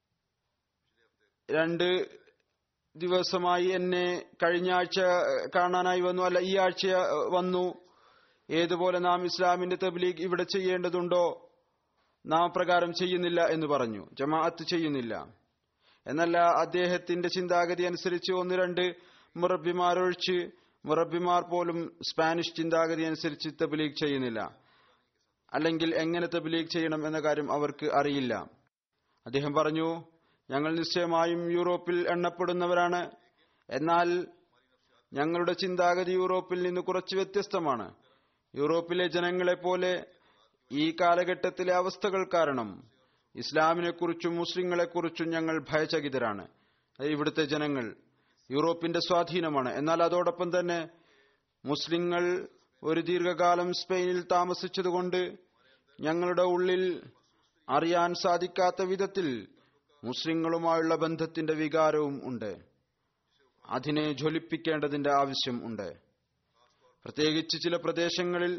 രണ്ട് ദിവസമായി എന്നെ കഴിഞ്ഞ ആഴ്ച കാണാനായി വന്നു, അല്ല ഈ ആഴ്ച വന്നു. ഏതുപോലെ നാം ഇസ്ലാമിന്റെ തബ്ലീഗ് ഇവിടെ ചെയ്യേണ്ടതുണ്ടോ, നാം പ്രകാരം ചെയ്യുന്നില്ല എന്ന് പറഞ്ഞു. ജമാഅത്ത് ചെയ്യുന്നില്ല എന്നല്ല, അദ്ദേഹത്തിന്റെ ചിന്താഗതി അനുസരിച്ച് ഒന്ന് രണ്ട് മുറബിമാരൊഴിച്ച് മുറബിമാർ പോലും സ്പാനിഷ് ചിന്താഗതി അനുസരിച്ച് തബ്ലീഗ് ചെയ്യുന്നില്ല, അല്ലെങ്കിൽ എങ്ങനെ തബ്ലീഗ് ചെയ്യണം എന്ന കാര്യം അവർക്ക് അറിയില്ല. അദ്ദേഹം പറഞ്ഞു, ഞങ്ങൾ നിശ്ചയമായും യൂറോപ്പിൽ എണ്ണപ്പെടുന്നവരാണ്, എന്നാൽ ഞങ്ങളുടെ ചിന്താഗതി യൂറോപ്പിൽ നിന്ന് കുറച്ച് വ്യത്യസ്തമാണ്. യൂറോപ്പിലെ ജനങ്ങളെപ്പോലെ ഈ കാലഘട്ടത്തിലെ അവസ്ഥകൾ കാരണം ഇസ്ലാമിനെക്കുറിച്ചും മുസ്ലിങ്ങളെക്കുറിച്ചും ഞങ്ങൾ ഭയചകിതരാണ്. ഇവിടുത്തെ ജനങ്ങൾ യൂറോപ്പിന്റെ സ്വാധീനമാണ്. എന്നാൽ അതോടൊപ്പം തന്നെ മുസ്ലിങ്ങൾ ഒരു ദീർഘകാലം സ്പെയിനിൽ താമസിച്ചതുകൊണ്ട് ഞങ്ങളുടെ ഉള്ളിൽ അറിയാൻ സാധിക്കാത്ത വിധത്തിൽ മുസ്ലിങ്ങളുമായുള്ള ബന്ധത്തിന്റെ വികാരവും ഉണ്ട്. അതിനെ ജ്വലിപ്പിക്കേണ്ടതിന്റെ ആവശ്യം ഉണ്ട്. പ്രത്യേകിച്ച് ചില പ്രദേശങ്ങളിൽ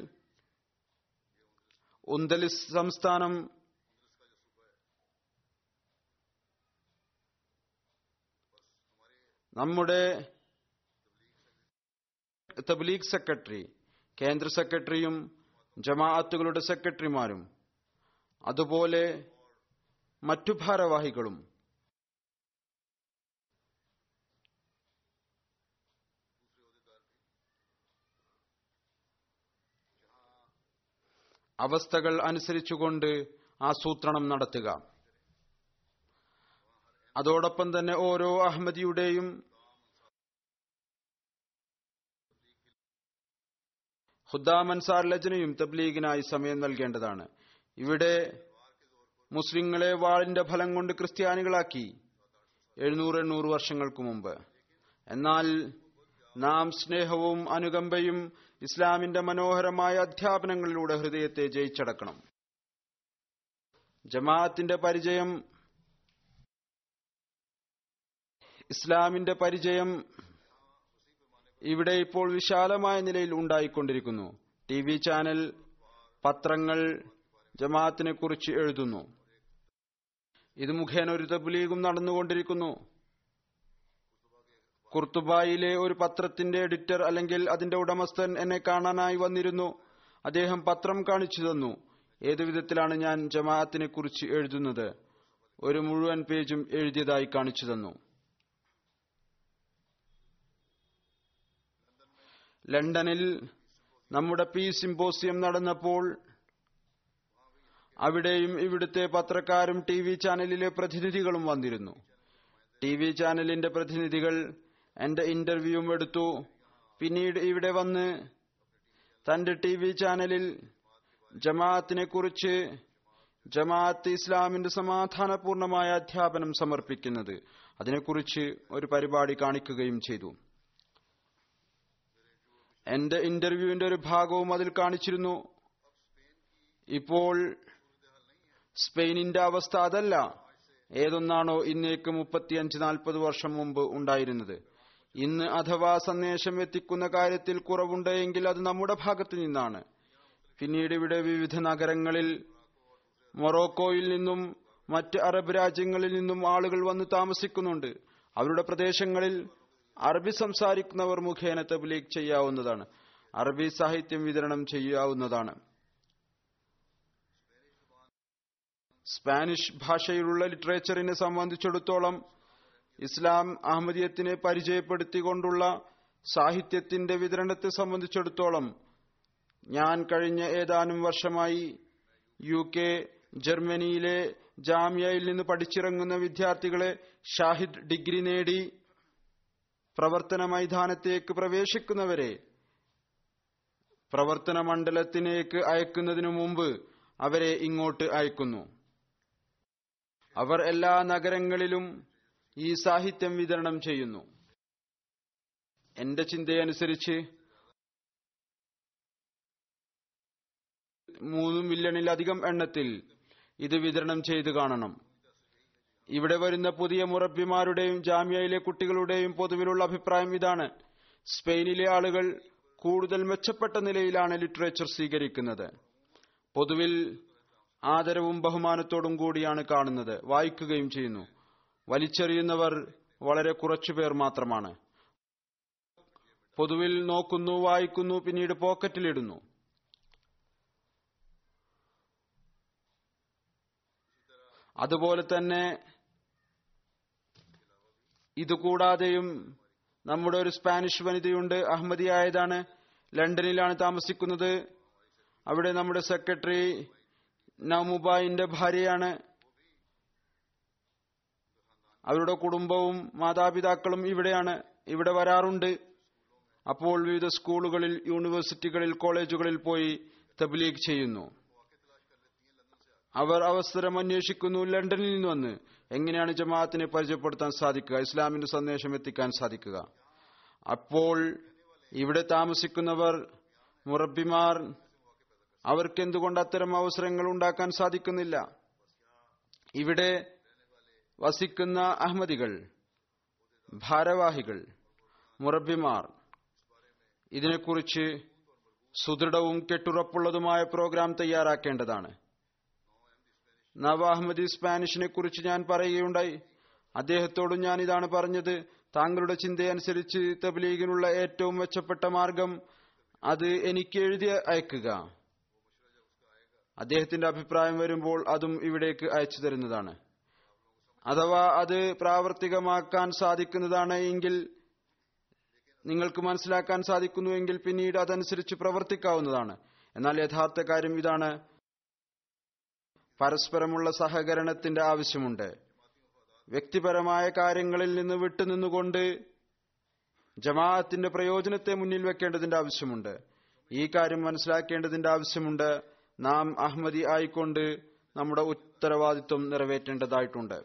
ഉന്തലിസ് സംസ്ഥാനം നമ്മുടെ തബ്ലീഗ് സെക്രട്ടറി, കേന്ദ്ര സെക്രട്ടറിയും ജമാഅത്തുകളുടെ സെക്രട്ടറിമാരും അതുപോലെ മറ്റു ഭാരവാഹികളും അവസ്ഥകൾ അനുസരിച്ചുകൊണ്ട് ആസൂത്രണം നടത്തുക. അതോടൊപ്പം തന്നെ ഓരോ അഹമ്മദിയുടെയും ഖുദ്ദാം അൻസാർ ലജ്നയും തബ്ലീഗിനായി സമയം നൽകേണ്ടതാണ്. ഇവിടെ മുസ്ലിങ്ങളെ വാളിന്റെ ഫലം കൊണ്ട് ക്രിസ്ത്യാനികളാക്കി എഴുന്നൂറ് എണ്ണൂറ് വർഷങ്ങൾക്ക് മുമ്പ്. എന്നാൽ നാം സ്നേഹവും അനുകമ്പയും ഇസ്ലാമിന്റെ മനോഹരമായ അധ്യാപനങ്ങളിലൂടെ ഹൃദയത്തെ ജയിച്ചടക്കണം. ജമാഅത്തിന്റെ പരിചയം, ഇസ്ലാമിന്റെ പരിചയം ഇവിടെ ഇപ്പോൾ വിശാലമായ നിലയിൽ ഉണ്ടായിക്കൊണ്ടിരിക്കുന്നു. ടി വി ചാനൽ, പത്രങ്ങൾ ജമാഅത്തിനെ കുറിച്ച് എഴുതുന്നു. ഇത് മുഖേന ഒരു തബ്ലീഗും നടന്നുകൊണ്ടിരിക്കുന്നു. കുർത്തുബായിലെ ഒരു പത്രത്തിന്റെ എഡിറ്റർ അല്ലെങ്കിൽ അതിന്റെ ഉടമസ്ഥൻ എന്നെ കാണാനായി വന്നിരുന്നു. അദ്ദേഹം പത്രം കാണിച്ചു തന്നു. ഏതു വിധത്തിലാണ് ഞാൻ ജമാഅത്തിനെ കുറിച്ച് എഴുതുന്നത്, ഒരു മുഴുവൻ പേജും എഴുതിയതായി കാണിച്ചു തന്നു. ലണ്ടനിൽ നമ്മുടെ പീസ് സിംപോസിയം നടന്നപ്പോൾ അവിടെയും ഇവിടുത്തെ പത്രക്കാരും ടി വി ചാനലിലെ പ്രതിനിധികളും വന്നിരുന്നു. ടി വി ചാനലിന്റെ പ്രതിനിധികൾ എന്റെ ഇന്റർവ്യൂവും എടുത്തു. പിന്നീട് ഇവിടെ വന്ന് തന്റെ ടി വി ചാനലിൽ ജമാഅത്തിനെ കുറിച്ച്, ജമാഅത്ത് ഇസ്ലാമിന്റെ സമാധാനപൂർണമായ അധ്യാപനം സമർപ്പിക്കുന്നത്, അതിനെക്കുറിച്ച് ഒരു പരിപാടി കാണിക്കുകയും ചെയ്തു. എന്റെ ഇന്റർവ്യൂവിന്റെ ഒരു ഭാഗവും അതിൽ കാണിച്ചിരുന്നു. ഇപ്പോൾ സ്പെയിനിന്റെ അവസ്ഥ അതല്ല, ഏതൊന്നാണോ ഇന്നേക്ക് മുപ്പത്തിയഞ്ച് നാൽപ്പത് വർഷം മുമ്പ് ഉണ്ടായിരുന്നത്. ഇന്ന് അഥവാ സന്ദേശം എത്തിക്കുന്ന കാര്യത്തിൽ കുറവുണ്ടെങ്കിൽ അത് നമ്മുടെ ഭാഗത്തു നിന്നാണ്. പിന്നീട് ഇവിടെ വിവിധ നഗരങ്ങളിൽ മൊറോക്കോയിൽ നിന്നും മറ്റ് അറബ് രാജ്യങ്ങളിൽ നിന്നും ആളുകൾ വന്ന് താമസിക്കുന്നുണ്ട്. അവരുടെ പ്രദേശങ്ങളിൽ അറബി സംസാരിക്കുന്നവർ മുഖേന തബ്ലീഗ് ചെയ്യാവുന്നതാണ്. അറബി സാഹിത്യം വിതരണം ചെയ്യാവുന്നതാണ്. സ്പാനിഷ് ഭാഷയിലുള്ള ലിറ്ററേച്ചറിനെ സംബന്ധിച്ചിടത്തോളം ഇസ്ലാം അഹമ്മദിയത്തിനെ പരിചയപ്പെടുത്തിക്കൊണ്ടുള്ള സാഹിത്യത്തിന്റെ വിതരണത്തെ സംബന്ധിച്ചിടത്തോളം ഞാൻ കഴിഞ്ഞ ഏതാനും വർഷമായി യു കെ, ജർമ്മനിയിലെ ജാമ്യയിൽ നിന്ന് പഠിച്ചിറങ്ങുന്ന വിദ്യാർത്ഥികളെ ഷാഹിദ് ഡിഗ്രി നേടി പ്രവർത്തന മൈതാനത്തേക്ക് പ്രവേശിക്കുന്നവരെ പ്രവർത്തന മണ്ഡലത്തിലേക്ക് അയക്കുന്നതിനു മുമ്പ് അവരെ ഇങ്ങോട്ട് അയക്കുന്നു. അവർ എല്ലാ നഗരങ്ങളിലും ഈ സാഹിത്യം വിതരണം ചെയ്യുന്നു. എന്റെ ചിന്തയനുസരിച്ച് മൂന്ന് മില്യണിലധികം എണ്ണത്തിൽ ഇത് വിതരണം ചെയ്തു കാണണം. ഇവിടെ വരുന്ന പുതിയ മുറബിമാരുടെയും ജാമ്യയിലെ കുട്ടികളുടെയും പൊതുവിലുള്ള അഭിപ്രായം ഇതാണ്: സ്പെയിനിലെ ആളുകൾ കൂടുതൽ മെച്ചപ്പെട്ട നിലയിലാണ് ലിറ്ററേച്ചർ സ്വീകരിക്കുന്നത്. പൊതുവിൽ ആദരവും ബഹുമാനത്തോടും കൂടിയാണ് കാണുന്നത്, വായിക്കുകയും ചെയ്യുന്നു. വലിച്ചെറിയുന്നവർ വളരെ കുറച്ചുപേർ മാത്രമാണ്. പൊതുവിൽ നോക്കുന്നു, വായിക്കുന്നു, പിന്നീട് പോക്കറ്റിലിടുന്നു. അതുപോലെ തന്നെ ഇതുകൂടാതെയും നമ്മുടെ ഒരു സ്പാനിഷ് വനിതയുണ്ട്, അഹമ്മദിയായതാണ്, ലണ്ടനിലാണ് താമസിക്കുന്നത്. അവിടെ നമ്മുടെ സെക്രട്ടറി നൗമുബായിന്റെ ഭാര്യയാണ്. അവരുടെ കുടുംബവും മാതാപിതാക്കളും ഇവിടെയാണ്, ഇവിടെ വരാറുണ്ട്. അപ്പോൾ വിവിധ സ്കൂളുകളിൽ, യൂണിവേഴ്സിറ്റികളിൽ, കോളേജുകളിൽ പോയി തബ്ലീഗ് ചെയ്യുന്നു. അവർ അവസരം അന്വേഷിക്കുന്നു. ലണ്ടനിൽ നിന്ന് വന്ന് എങ്ങനെയാണ് ജമാഅത്തിനെ പരിചയപ്പെടുത്താൻ സാധിക്കുക, ഇസ്ലാമിന്റെ സന്ദേശം എത്തിക്കാൻ സാധിക്കുക. അപ്പോൾ ഇവിടെ താമസിക്കുന്നവർ, മുറബിമാർ, അവർക്ക് എന്തുകൊണ്ട് അത്തരം അവസരങ്ങൾ ഉണ്ടാക്കാൻ സാധിക്കുന്നില്ല? ഇവിടെ വസിക്കുന്ന അഹമ്മദികൾ, ഭാരവാഹികൾ, മുറബിമാർ ഇതിനെക്കുറിച്ച് സുദൃഢവും കെട്ടുറപ്പുള്ളതുമായ പ്രോഗ്രാം തയ്യാറാക്കേണ്ടതാണ്. നവ അഹമ്മദി സ്പാനിഷിനെ കുറിച്ച് ഞാൻ പറയുകയുണ്ടായി. അദ്ദേഹത്തോടും ഞാൻ ഇതാണ് പറഞ്ഞത്: താങ്കളുടെ ചിന്തയനുസരിച്ച് തബ്ലീഗിനുള്ള ഏറ്റവും മെച്ചപ്പെട്ട മാർഗം അത് എനിക്ക് എഴുതി അയക്കുക. അദ്ദേഹത്തിന്റെ അഭിപ്രായം വരുമ്പോൾ അതും ഇവിടേക്ക് അയച്ചു തരുന്നതാണ്. അഥവാ അത് പ്രാവർത്തികമാക്കാൻ സാധിക്കുന്നതാണ് എങ്കിൽ, നിങ്ങൾക്ക് മനസ്സിലാക്കാൻ സാധിക്കുന്നുവെങ്കിൽ പിന്നീട് അതനുസരിച്ച് പ്രവർത്തിക്കാവുന്നതാണ്. എന്നാൽ യഥാർത്ഥ കാര്യം ഇതാണ്: പരസ്പരമുള്ള സഹകരണത്തിന്റെ ആവശ്യമുണ്ട്. വ്യക്തിപരമായ കാര്യങ്ങളിൽ നിന്ന് വിട്ടുനിന്നുകൊണ്ട് ജമാഅത്തിന്റെ പ്രയോജനത്തെ മുന്നിൽ വെക്കേണ്ടതിന്റെ ആവശ്യമുണ്ട്. ഈ കാര്യം മനസ്സിലാക്കേണ്ടതിന്റെ ആവശ്യമുണ്ട്. നാം അഹ്മദി ആയിക്കൊണ്ട് നമ്മുടെ ഉത്തരവാദിത്വം നിറവേറ്റേണ്ടതായിട്ടുണ്ട്.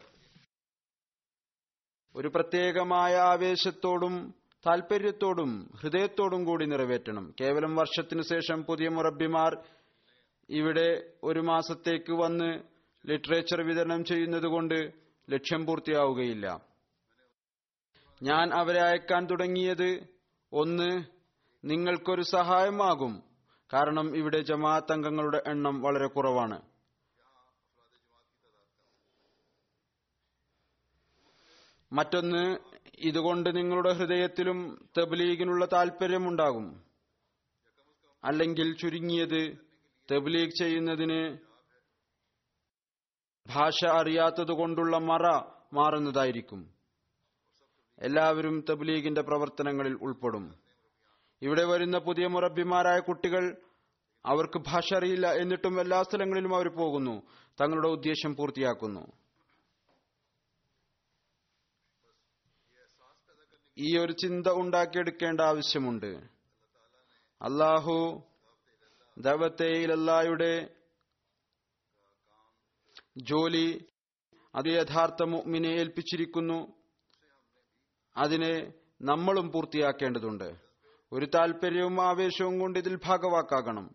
ഒരു പ്രത്യേകമായ ആവേശത്തോടും താൽപര്യത്തോടും ഹൃദയത്തോടും കൂടി നിറവേറ്റണം. കേവലം വർഷത്തിനു ശേഷം പുതിയ മുറബ്ബിമാർ ഇവിടെ ഒരു മാസത്തേക്ക് വന്ന് ലിറ്ററേച്ചർ വിതരണം ചെയ്യുന്നതുകൊണ്ട് ലക്ഷ്യം പൂർത്തിയാവുകയില്ല. ഞാൻ അവരെ അയക്കാൻ തുടങ്ങിയത് ഒന്ന്, നിങ്ങൾക്കൊരു സഹായമാകും. കാരണം ഇവിടെ ജമാഅത്ത് അംഗങ്ങളുടെ എണ്ണം വളരെ കുറവാണ്. മറ്റൊന്ന്, ഇതുകൊണ്ട് നിങ്ങളുടെ ഹൃദയത്തിലും തബ്ലീഗിനുള്ള താൽപര്യമുണ്ടാകും. അല്ലെങ്കിൽ ചുരുങ്ങിയത് തബ്ലീഗ് ചെയ്യുന്നതിന് ഭാഷ അറിയാത്തതുകൊണ്ടുള്ള മറ മാറുന്നതായിരിക്കും. എല്ലാവരും തബ്ലീഗിന്റെ പ്രവർത്തനങ്ങളിൽ ഉൾപ്പെടും. ഇവിടെ വരുന്ന പുതിയ മുറബ്ബിമാരായ കുട്ടികൾ, അവർക്ക് ഭാഷ അറിയില്ല, എന്നിട്ടും എല്ലാ സ്ഥലങ്ങളിലും അവർ പോകുന്നു, തങ്ങളുടെ ഉദ്ദേശ്യം പൂർത്തിയാക്കുന്നു. ഈ ഒരു ചിന്ത ഉണ്ടാക്കിയെടുക്കേണ്ട ആവശ്യമുണ്ട്. അല്ലാഹു ദഅവത്തെ ഇലല്ലാഹയുടെ ജോലി അത് യഥാർത്ഥ മുഅ്മിനെ ഏൽപ്പിച്ചിരിക്കുന്നു. അതിനെ നമ്മളും പൂർത്തിയാക്കേണ്ടതുണ്ട്. ഒരു താൽപര്യവും ആവേശവും കൊണ്ട് ഇതിൽ ഭാഗവാക്കാകണം.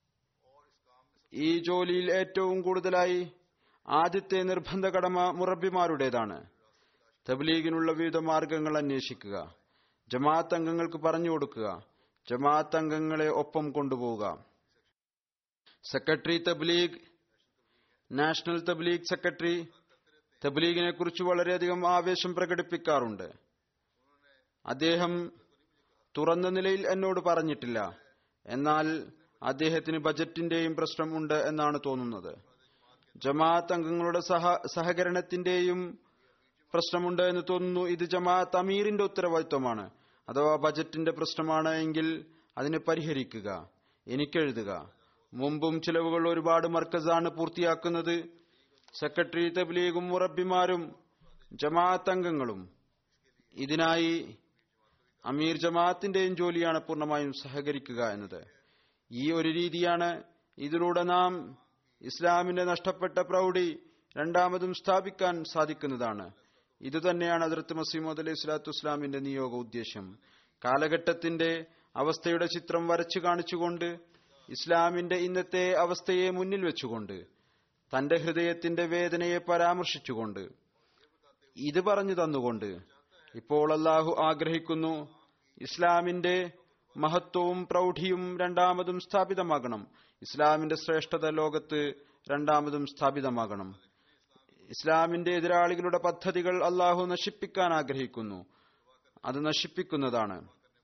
ഈ ജോലിയിൽ ഏറ്റവും കൂടുതലായി ആദ്യത്തെ നിർബന്ധ കടമ മുറബ്ബിമാരുടേതാണ്. തബ്ലീഗിനുള്ള വിവിധ മാർഗങ്ങൾ അന്വേഷിക്കുക, ജമാഅത്ത് അംഗങ്ങൾക്ക് പറഞ്ഞു കൊടുക്കുക, ജമാഅത്ത് അംഗങ്ങളെ ഒപ്പം കൊണ്ടുപോവുക. സെക്രട്ടറി തബ്ലീഗ്, നാഷണൽ തബ്ലീഗ് സെക്രട്ടറി തബ്ലീഗിനെ കുറിച്ച് വളരെയധികം ആവേശം പ്രകടിപ്പിക്കാറുണ്ട്. അദ്ദേഹം തുറന്ന നിലയിൽ എന്നോട് പറഞ്ഞിട്ടില്ല, എന്നാൽ അദ്ദേഹത്തിന് ബജറ്റിന്റെയും പ്രശ്നം ഉണ്ട് എന്നാണ് തോന്നുന്നത്. ജമാഅത്ത് അംഗങ്ങളുടെ സഹ സഹകരണത്തിന്റെയും പ്രശ്നമുണ്ട് എന്ന് തോന്നുന്നു. ഇത് ജമാഅത്ത് അമീറിന്റെ ഉത്തരവാദിത്വമാണ്. അഥവാ ബജറ്റിന്റെ പ്രശ്നമാണ് എങ്കിൽ അതിനെ പരിഹരിക്കുക, എനിക്കെഴുതുക. മുമ്പും ചിലവുകൾ ഒരുപാട് മർക്കസാണ് പൂർത്തിയാക്കുന്നത്. സെക്രട്ടറി തബ്ലീഗും മുറബ്ബിമാരും ജമാഅത്ത് അംഗങ്ങളും. ഇതിനായി അമീർ ജമാഅത്തിന്റെയും ജോലിയാണ് പൂർണ്ണമായും സഹകരിക്കുക എന്നത്. ഈ ഒരു രീതിയാണ്. ഇതിലൂടെ നാം ഇസ്ലാമിന്റെ നഷ്ടപ്പെട്ട പ്രൗഢി രണ്ടാമതും സ്ഥാപിക്കാൻ സാധിക്കുന്നതാണ്. ഇതുതന്നെയാണ് ഹദ്റത്ത് മസീഹ് മൗഊദ് അലൈഹി സ്വലാത്തു വസ്സലാമിന്റെ നിയോഗ ഉദ്ദേശ്യം. കാലഘട്ടത്തിന്റെ അവസ്ഥയുടെ ചിത്രം വരച്ചു കാണിച്ചുകൊണ്ട്, ഇസ്ലാമിന്റെ ഇന്നത്തെ അവസ്ഥയെ മുന്നിൽ വെച്ചുകൊണ്ട്, തന്റെ ഹൃദയത്തിന്റെ വേദനയെ പരാമർശിച്ചുകൊണ്ട്, ഇത് പറഞ്ഞു തന്നുകൊണ്ട്, ഇപ്പോൾ അല്ലാഹു ആഗ്രഹിക്കുന്നു ഇസ്ലാമിന്റെ മഹത്വവും പ്രൗഢിയും രണ്ടാമതും സ്ഥാപിതമാകണം. ഇസ്ലാമിന്റെ ശ്രേഷ്ഠത ലോകത്ത് രണ്ടാമതും സ്ഥാപിതമാകണം. ഇസ്ലാമിന്റെ എതിരാളികളുടെ പദ്ധതികൾ അല്ലാഹു നശിപ്പിക്കാൻ ആഗ്രഹിക്കുന്നു. അത് നശിപ്പിക്കുന്നതാണ്.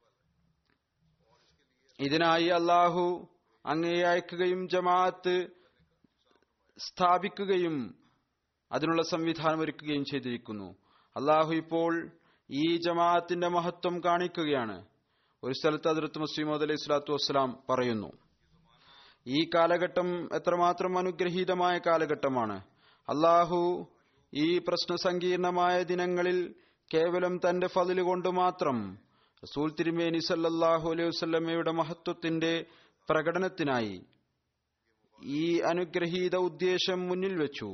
ഇതിനായി അല്ലാഹു അങ്ങയെ അയക്കുകയും ജമാഅത്ത് സ്ഥാപിക്കുകയും അതിനുള്ള സംവിധാനം ഒരുക്കുകയും ചെയ്തിരിക്കുന്നു. അല്ലാഹു ഇപ്പോൾ ഈ ജമാഅത്തിന്റെ മഹത്വം കാണിക്കുകയാണ്. ഒരു സ്ഥലത്ത് ഹദ്റത്ത് മസീഹ് മൗഊദ് അലൈഹി സ്വലാത്തു വസ്സലാം പറയുന്നു, ഈ കാലഘട്ടം എത്രമാത്രം അനുഗ്രഹീതമായ കാലഘട്ടമാണ്. അല്ലാഹു ഈ പ്രശ്നസങ്കീർണമായ ദിനങ്ങളിൽ കേവലം തന്റെ ഫളില് കൊണ്ട് മാത്രം റസൂൽ തിരുമേനി സല്ലല്ലാഹു അലൈഹി വസല്ലമയുടെ മഹത്വത്തിന്റെ പ്രകടനത്തിനായി ഈ അനുഗ്രഹീത ഉദ്ദേശം മുന്നിൽ വെച്ചു.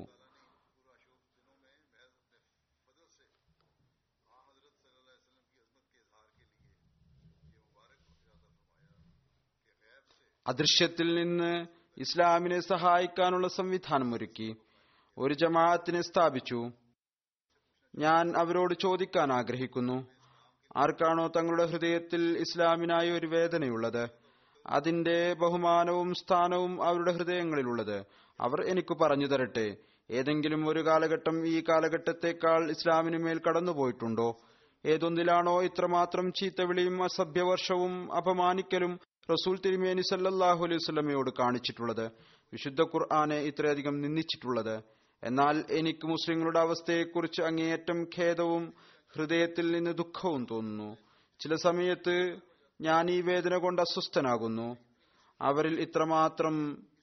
അദൃശ്യത്തിൽ നിന്ന് ഇസ്ലാമിനെ സഹായിക്കാനുള്ള സംവിധാനമൊരുക്കി. ഒരു ജമാഅത്തിനെ സ്ഥാപിച്ചു. ഞാൻ അവരോട് ചോദിക്കാൻ ആഗ്രഹിക്കുന്നു, ആർക്കാണോ തങ്ങളുടെ ഹൃദയത്തിൽ ഇസ്ലാമിനായി ഒരു വേദനയുള്ളത്, അതിന്റെ ബഹുമാനവും സ്ഥാനവും അവരുടെ ഹൃദയങ്ങളിലുള്ളത്, അവർ എനിക്ക് പറഞ്ഞു തരട്ടെ. ഏതെങ്കിലും ഒരു കാലഘട്ടം ഈ കാലഘട്ടത്തെക്കാൾ ഇസ്ലാമിന് മേൽ കടന്നുപോയിട്ടുണ്ടോ? ഏതൊന്നിലാണോ ഇത്രമാത്രം ചീത്തവിളിയും അസഭ്യവർഷവും അപമാനിക്കലും റസൂൽ തിരുമേനി സല്ലല്ലാഹു അലൈഹി വസല്ലമയോട് കാണിച്ചിട്ടുള്ളത്? വിശുദ്ധ ഖുർആനെ ഇത്രയധികം നിന്ദിച്ചിട്ടുള്ളത്. എന്നാൽ എനിക്ക് മുസ്ലിങ്ങളുടെ അവസ്ഥയെക്കുറിച്ച് അങ്ങേയറ്റം ഖേദവും ഹൃദയത്തിൽ നിന്ന് ദുഃഖവും തോന്നുന്നു. ചില സമയത്ത് ഞാൻ ഈ വേദന കൊണ്ട് അസ്വസ്ഥനാകുന്നു. അവരിൽ ഇത്രമാത്രം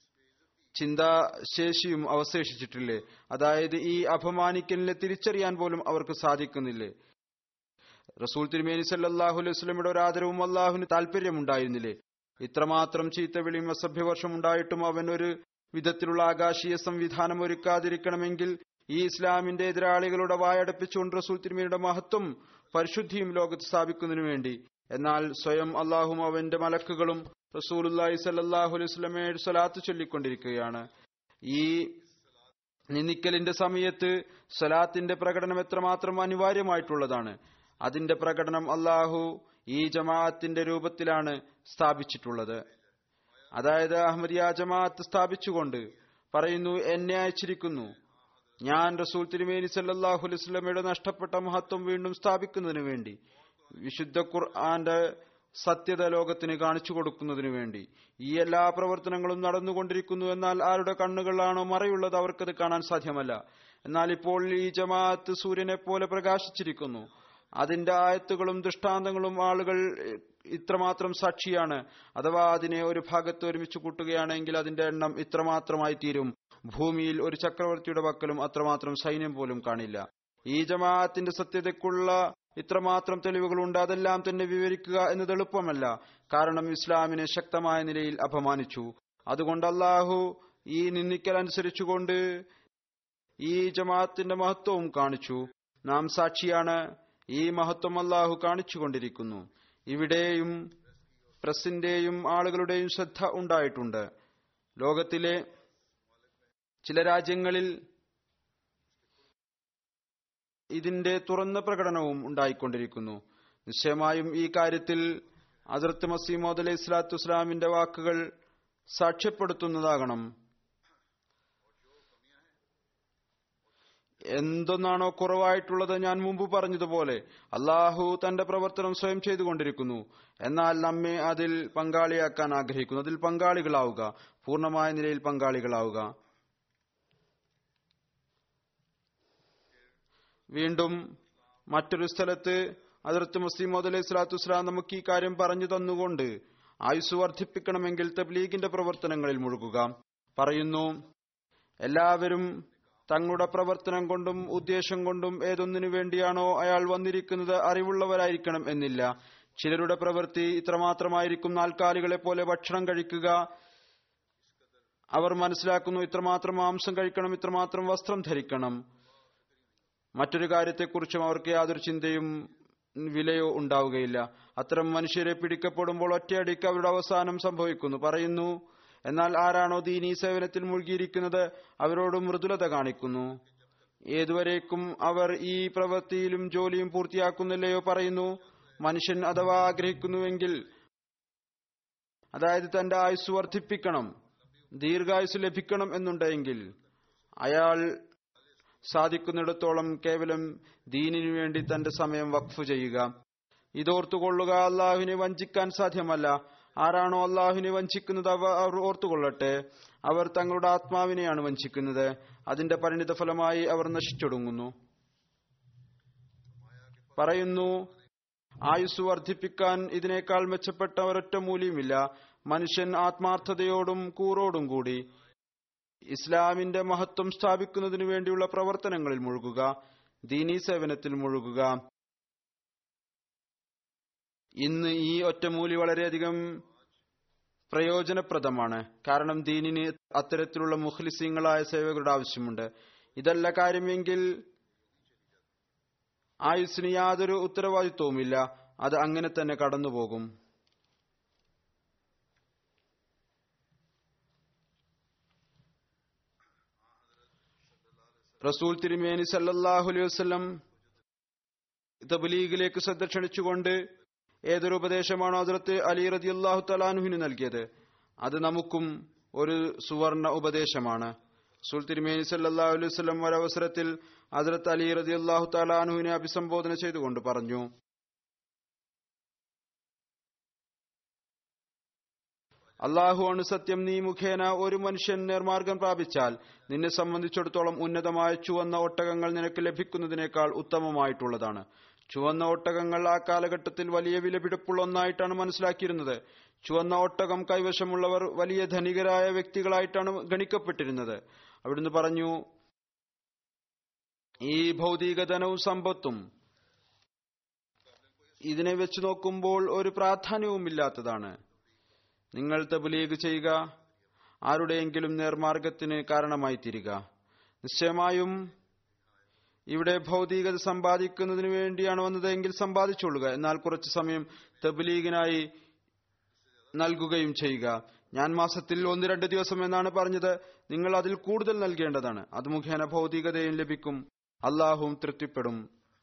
ചിന്താശേഷിയും അവശേഷിച്ചിട്ടില്ലേ? അതായത് ഈ അപമാനിക്കലിനെ തിരിച്ചറിയാൻ പോലും അവർക്ക് സാധിക്കുന്നില്ലേ? റസൂൽ തിരുമേനി സല്ലല്ലാഹു അലൈഹി വസല്ലമയുടെ ഒരു ആദരവും അള്ളാഹുവിന് താല്പര്യമുണ്ടായിരുന്നില്ലേ? ഇത്രമാത്രം ചീത്തവിളിയും അസഭ്യവർഷം ഉണ്ടായിട്ടും അവൻ ഒരു വിധത്തിലുള്ള ആകാശീയ സംവിധാനം ഒരുക്കാതിരിക്കണമെങ്കിൽ ഈ ഇസ്ലാമിന്റെ എതിരാളികളുടെ വായടപ്പിച്ചുകൊണ്ട് റസൂൽ തിരുമേനിയുടെ മഹത്വം പരിശുദ്ധിയും ലോകത്ത് സ്ഥാപിക്കുന്നതിനു വേണ്ടി. എന്നാൽ സ്വയം അള്ളാഹും അവന്റെ മലക്കുകളും റസൂലുള്ളാഹി സ്വല്ലല്ലാഹു അലൈഹി വസല്ലമയെ സ്വലാത്ത് ചൊല്ലിക്കൊണ്ടിരിക്കുകയാണ്. ഈ നിന്ദിക്കലിന്റെ സമയത്ത് സ്വലാത്തിന്റെ പ്രകടനം എത്രമാത്രം അനിവാര്യമായിട്ടുള്ളതാണ്. അതിന്റെ പ്രകടനം അള്ളാഹു ഈ ജമാഅത്തിന്റെ രൂപത്തിലാണ് സ്ഥാപിച്ചിട്ടുള്ളത്. അതായത് അഹമ്മദിയ ജമാഅത്ത് സ്ഥാപിച്ചുകൊണ്ട് പറയുന്നു, എന്നെ അയച്ചിരിക്കുന്നു ഞാൻ റസൂൽ തിരുമേനി സല്ലല്ലാഹു അലൈഹി വസല്ലമയുടെ നഷ്ടപ്പെട്ട മഹത്വം വീണ്ടും സ്ഥാപിക്കുന്നതിനു വേണ്ടി, വിശുദ്ധ ഖുർആന്റെ സത്യത ലോകത്തിന് കാണിച്ചു കൊടുക്കുന്നതിനു വേണ്ടി. ഈ എല്ലാ പ്രവർത്തനങ്ങളും നടന്നുകൊണ്ടിരിക്കുന്നു. എന്നാൽ ആരുടെ കണ്ണുകളാണോ മറയുള്ളത് അവർക്കത് കാണാൻ സാധ്യമല്ല. എന്നാൽ ഇപ്പോൾ ഈ ജമാഅത്ത് സൂര്യനെ പോലെ പ്രകാശിച്ചിരിക്കുന്നു. അതിന്റെ ആയത്തുകളും ദൃഷ്ടാന്തങ്ങളും ആളുകൾ ഇത്രമാത്രം സാക്ഷിയാണ്. അഥവാ അതിനെ ഒരു ഭാഗത്ത് ഒരുമിച്ച് കൂട്ടുകയാണെങ്കിൽ അതിന്റെ എണ്ണം ഇത്രമാത്രമായി തീരും. ഭൂമിയിൽ ഒരു ചക്രവർത്തിയുടെ പക്കലും അത്രമാത്രം സൈന്യം പോലും കാണില്ല. ഈ ജമാഅത്തിന്റെ സത്യതയ്ക്കുള്ള ഇത്രമാത്രം തെളിവുകളുണ്ട്. അതെല്ലാം തന്നെ വിവരിക്കുക എന്നത് എളുപ്പമല്ല. കാരണം ഇസ്ലാമിനെ ശക്തമായ നിലയിൽ അപമാനിച്ചു. അതുകൊണ്ട് അള്ളാഹു ഈ നിന്ദിക്കൽ അനുസരിച്ചുകൊണ്ട് ഈ ജമാഅത്തിന്റെ മഹത്വവും കാണിച്ചു. നാം സാക്ഷിയാണ്. ഈ മഹത്വം അള്ളാഹു കാണിച്ചുകൊണ്ടിരിക്കുന്നു. ഇവിടെയും പ്രസിന്റെയും ആളുകളുടെയും ശ്രദ്ധ ഉണ്ടായിട്ടുണ്ട്. ലോകത്തിലെ ചില രാജ്യങ്ങളിൽ ഇതിന്റെ തുറന്ന പ്രകടനവും ഉണ്ടായിക്കൊണ്ടിരിക്കുന്നു. നിശ്ചയമായും ഈ കാര്യത്തിൽ ഹദ്റത്ത് മസീഹ് മൗഊദ് അലൈഹി സ്വലാത്തു വസ്സലാമിന്റെ വാക്കുകൾ സാക്ഷ്യപ്പെടുത്തുന്നതാകണം. എന്തൊന്നാണോ കുറവായിട്ടുള്ളത്, ഞാൻ മുമ്പ് പറഞ്ഞതുപോലെ അള്ളാഹു തന്റെ പ്രവർത്തനം സ്വയം ചെയ്തുകൊണ്ടിരിക്കുന്നു. എന്നാൽ നമ്മെ അതിൽ പങ്കാളിയാക്കാൻ ആഗ്രഹിക്കുന്നു. അതിൽ പങ്കാളികളാവുക, പൂർണ്ണമായ നിലയിൽ പങ്കാളികളാവുക. വീണ്ടും മറ്റൊരു സ്ഥലത്ത് ഹദ്റത്ത് മസീഹ് മൗഊദ് അലൈഹി സ്വലാത്തു വസ്സലാം നമുക്ക് ഈ കാര്യം പറഞ്ഞു തന്നുകൊണ്ട് ആയുസ് വർദ്ധിപ്പിക്കണമെങ്കിൽ തബ്ലീഗിന്റെ പ്രവർത്തനങ്ങളിൽ മുഴുകുക. പറയുന്നു, എല്ലാവരും തങ്ങളുടെ പ്രവർത്തനം കൊണ്ടും ഉദ്ദേശം കൊണ്ടും ഏതൊന്നിനു വേണ്ടിയാണോ അയാൾ വന്നിരിക്കുന്നത് അറിവുള്ളവരായിരിക്കണം എന്നില്ല. ചിലരുടെ പ്രവൃത്തി ഇത്രമാത്രമായിരിക്കും: നാൽക്കാലികളെ പോലെ ഭക്ഷണം കഴിക്കുക. അവർ മനസ്സിലാക്കുന്നു ഇത്രമാത്രം മാംസം കഴിക്കണം, ഇത്രമാത്രം വസ്ത്രം ധരിക്കണം. മറ്റൊരു കാര്യത്തെക്കുറിച്ചും അവർക്ക് യാതൊരു ചിന്തയും വിലയോ ഉണ്ടാവുകയില്ല. അത്തരം മനുഷ്യരെ പിടിക്കപ്പെടുമ്പോൾ ഒറ്റയടിക്ക് അവരുടെ അവസാനം സംഭവിക്കുന്നു. പറയുന്നു, എന്നാൽ ആരാണോ ദീനീ സേവനത്തിൽ മുഴുകിയിരിക്കുന്നത് അവരോട് മൃദുലത കാണിക്കുന്നു. ഏതുവരേക്കും അവർ ഈ പ്രവൃത്തിയിലും ജോലിയും പൂർത്തിയാക്കുന്നില്ലയോ? പറയുന്നു, മനുഷ്യൻ അഥവാ ആഗ്രഹിക്കുന്നുവെങ്കിൽ, അതായത് തന്റെ ആയുസ് വർദ്ധിപ്പിക്കണം, ദീർഘായുസ് ലഭിക്കണം എന്നുണ്ടെങ്കിൽ അയാൾ സാധിക്കുന്നിടത്തോളം കേവലം ദീനിനു വേണ്ടി തന്റെ സമയം വഖഫ് ചെയ്യുക. ഇതോർത്തുകൊള്ളുക, അള്ളാഹുവിനെ വഞ്ചിക്കാൻ സാധ്യമല്ല. ആരാണോ അള്ളാഹുവിനെ വഞ്ചിക്കുന്നത് അവർ ഓർത്തുകൊള്ളട്ടെ, അവർ തങ്ങളുടെ ആത്മാവിനെയാണ് വഞ്ചിക്കുന്നത്. അതിന്റെ പരിണിത ഫലമായി അവർ നശിച്ചൊടുങ്ങുന്നു. പറയുന്നു, ആയുസ് വർദ്ധിപ്പിക്കാൻ ഇതിനേക്കാൾ മെച്ചപ്പെട്ട ഒരൊറ്റ മൂല്യമില്ല. മനുഷ്യൻ ആത്മാർത്ഥതയോടും കൂറോടും കൂടി ഇസ്ലാമിന്റെ മഹത്വം സ്ഥാപിക്കുന്നതിനു വേണ്ടിയുള്ള പ്രവർത്തനങ്ങളിൽ മുഴുകുക, ദീനീ സേവനത്തിൽ മുഴുകുക. ഇന്ന് ഈ ഒറ്റമൂലി വളരെയധികം പ്രയോജനപ്രദമാണ്. കാരണം ദീനിന് അത്തരത്തിലുള്ള മുഖ്ലിസീങ്ങളായ സേവകരുടെ ആവശ്യമുണ്ട്. ഇതല്ല കാര്യമെങ്കിൽ ആയുസ്സിന് യാതൊരു ഉത്തരവാദിത്വവുമില്ല. അത് അങ്ങനെ തന്നെ കടന്നുപോകും. റസൂൽ തിരുമേനി സല്ലല്ലാഹു അലൈഹി വസല്ലം തബ്ലീഗിലേക്ക് ശ്രദ്ധ ക്ഷണിച്ചുകൊണ്ട് ഏതൊരു ഉപദേശമാണോ ഹദ്റത്ത് അലി റളിയല്ലാഹു തആല അൻഹുവിന് നൽകിയത്, അത് നമുക്കും ഒരു സുവർണ ഉപദേശമാണ്. റസൂൽ തിരുമേനി സല്ലല്ലാഹു അലൈഹി വസല്ലം ഒരവസരത്തിൽ ഹദ്റത്ത് അലി റളിയല്ലാഹു തആല അൻഹുവിനെ അഭിസംബോധന ചെയ്തുകൊണ്ട് പറഞ്ഞു, അള്ളാഹു ആണ് സത്യം. നീ മുഖേന ഒരു മനുഷ്യൻ നേർമാർഗം പ്രാപിച്ചാൽ നിന്നെ സംബന്ധിച്ചിടത്തോളം ഉന്നതമായ ചുവന്ന ഒട്ടകങ്ങൾ നിനക്ക് ലഭിക്കുന്നതിനേക്കാൾ ഉത്തമമായിട്ടുള്ളതാണ്. ചുവന്ന ഒട്ടകങ്ങൾ ആ കാലഘട്ടത്തിൽ വലിയ വിലപിടിപ്പുള്ള ഒന്നായിട്ടാണ് മനസ്സിലാക്കിയിരുന്നത്. ചുവന്ന ഒട്ടകം കൈവശമുള്ളവർ വലിയ ധനികരായ വ്യക്തികളായിട്ടാണ് ഗണിക്കപ്പെട്ടിരുന്നത്. അവിടുന്ന് പറഞ്ഞു, ഈ ഭൗതികധനവും സമ്പത്തും ഇതിനെ വെച്ച് നോക്കുമ്പോൾ ഒരു പ്രാധാന്യവുമില്ലാത്തതാണ്. നിങ്ങൾ തബ്ലീഗ് ചെയ്യുക, ആരുടെയെങ്കിലും നേർമാർഗത്തിന് കാരണമായി തീരുക. നിശ്ചയമായും ഇവിടെ ഭൗതികത സമ്പാദിക്കുന്നതിന് വേണ്ടിയാണ് വന്നതെങ്കിൽ സമ്പാദിച്ചോളുക. എന്നാൽ കുറച്ചു സമയം തബ്ലീഗിനായി നൽകുകയും ചെയ്യുക. ഞാൻ മാസത്തിൽ ഒന്ന് രണ്ട് ദിവസം എന്നാണ് പറഞ്ഞത്. നിങ്ങൾ അതിൽ കൂടുതൽ നൽകേണ്ടതാണ്. അത് മുഖേന ഭൗതികതയും ലഭിക്കും, അള്ളാഹുവും തൃപ്തിപ്പെടും.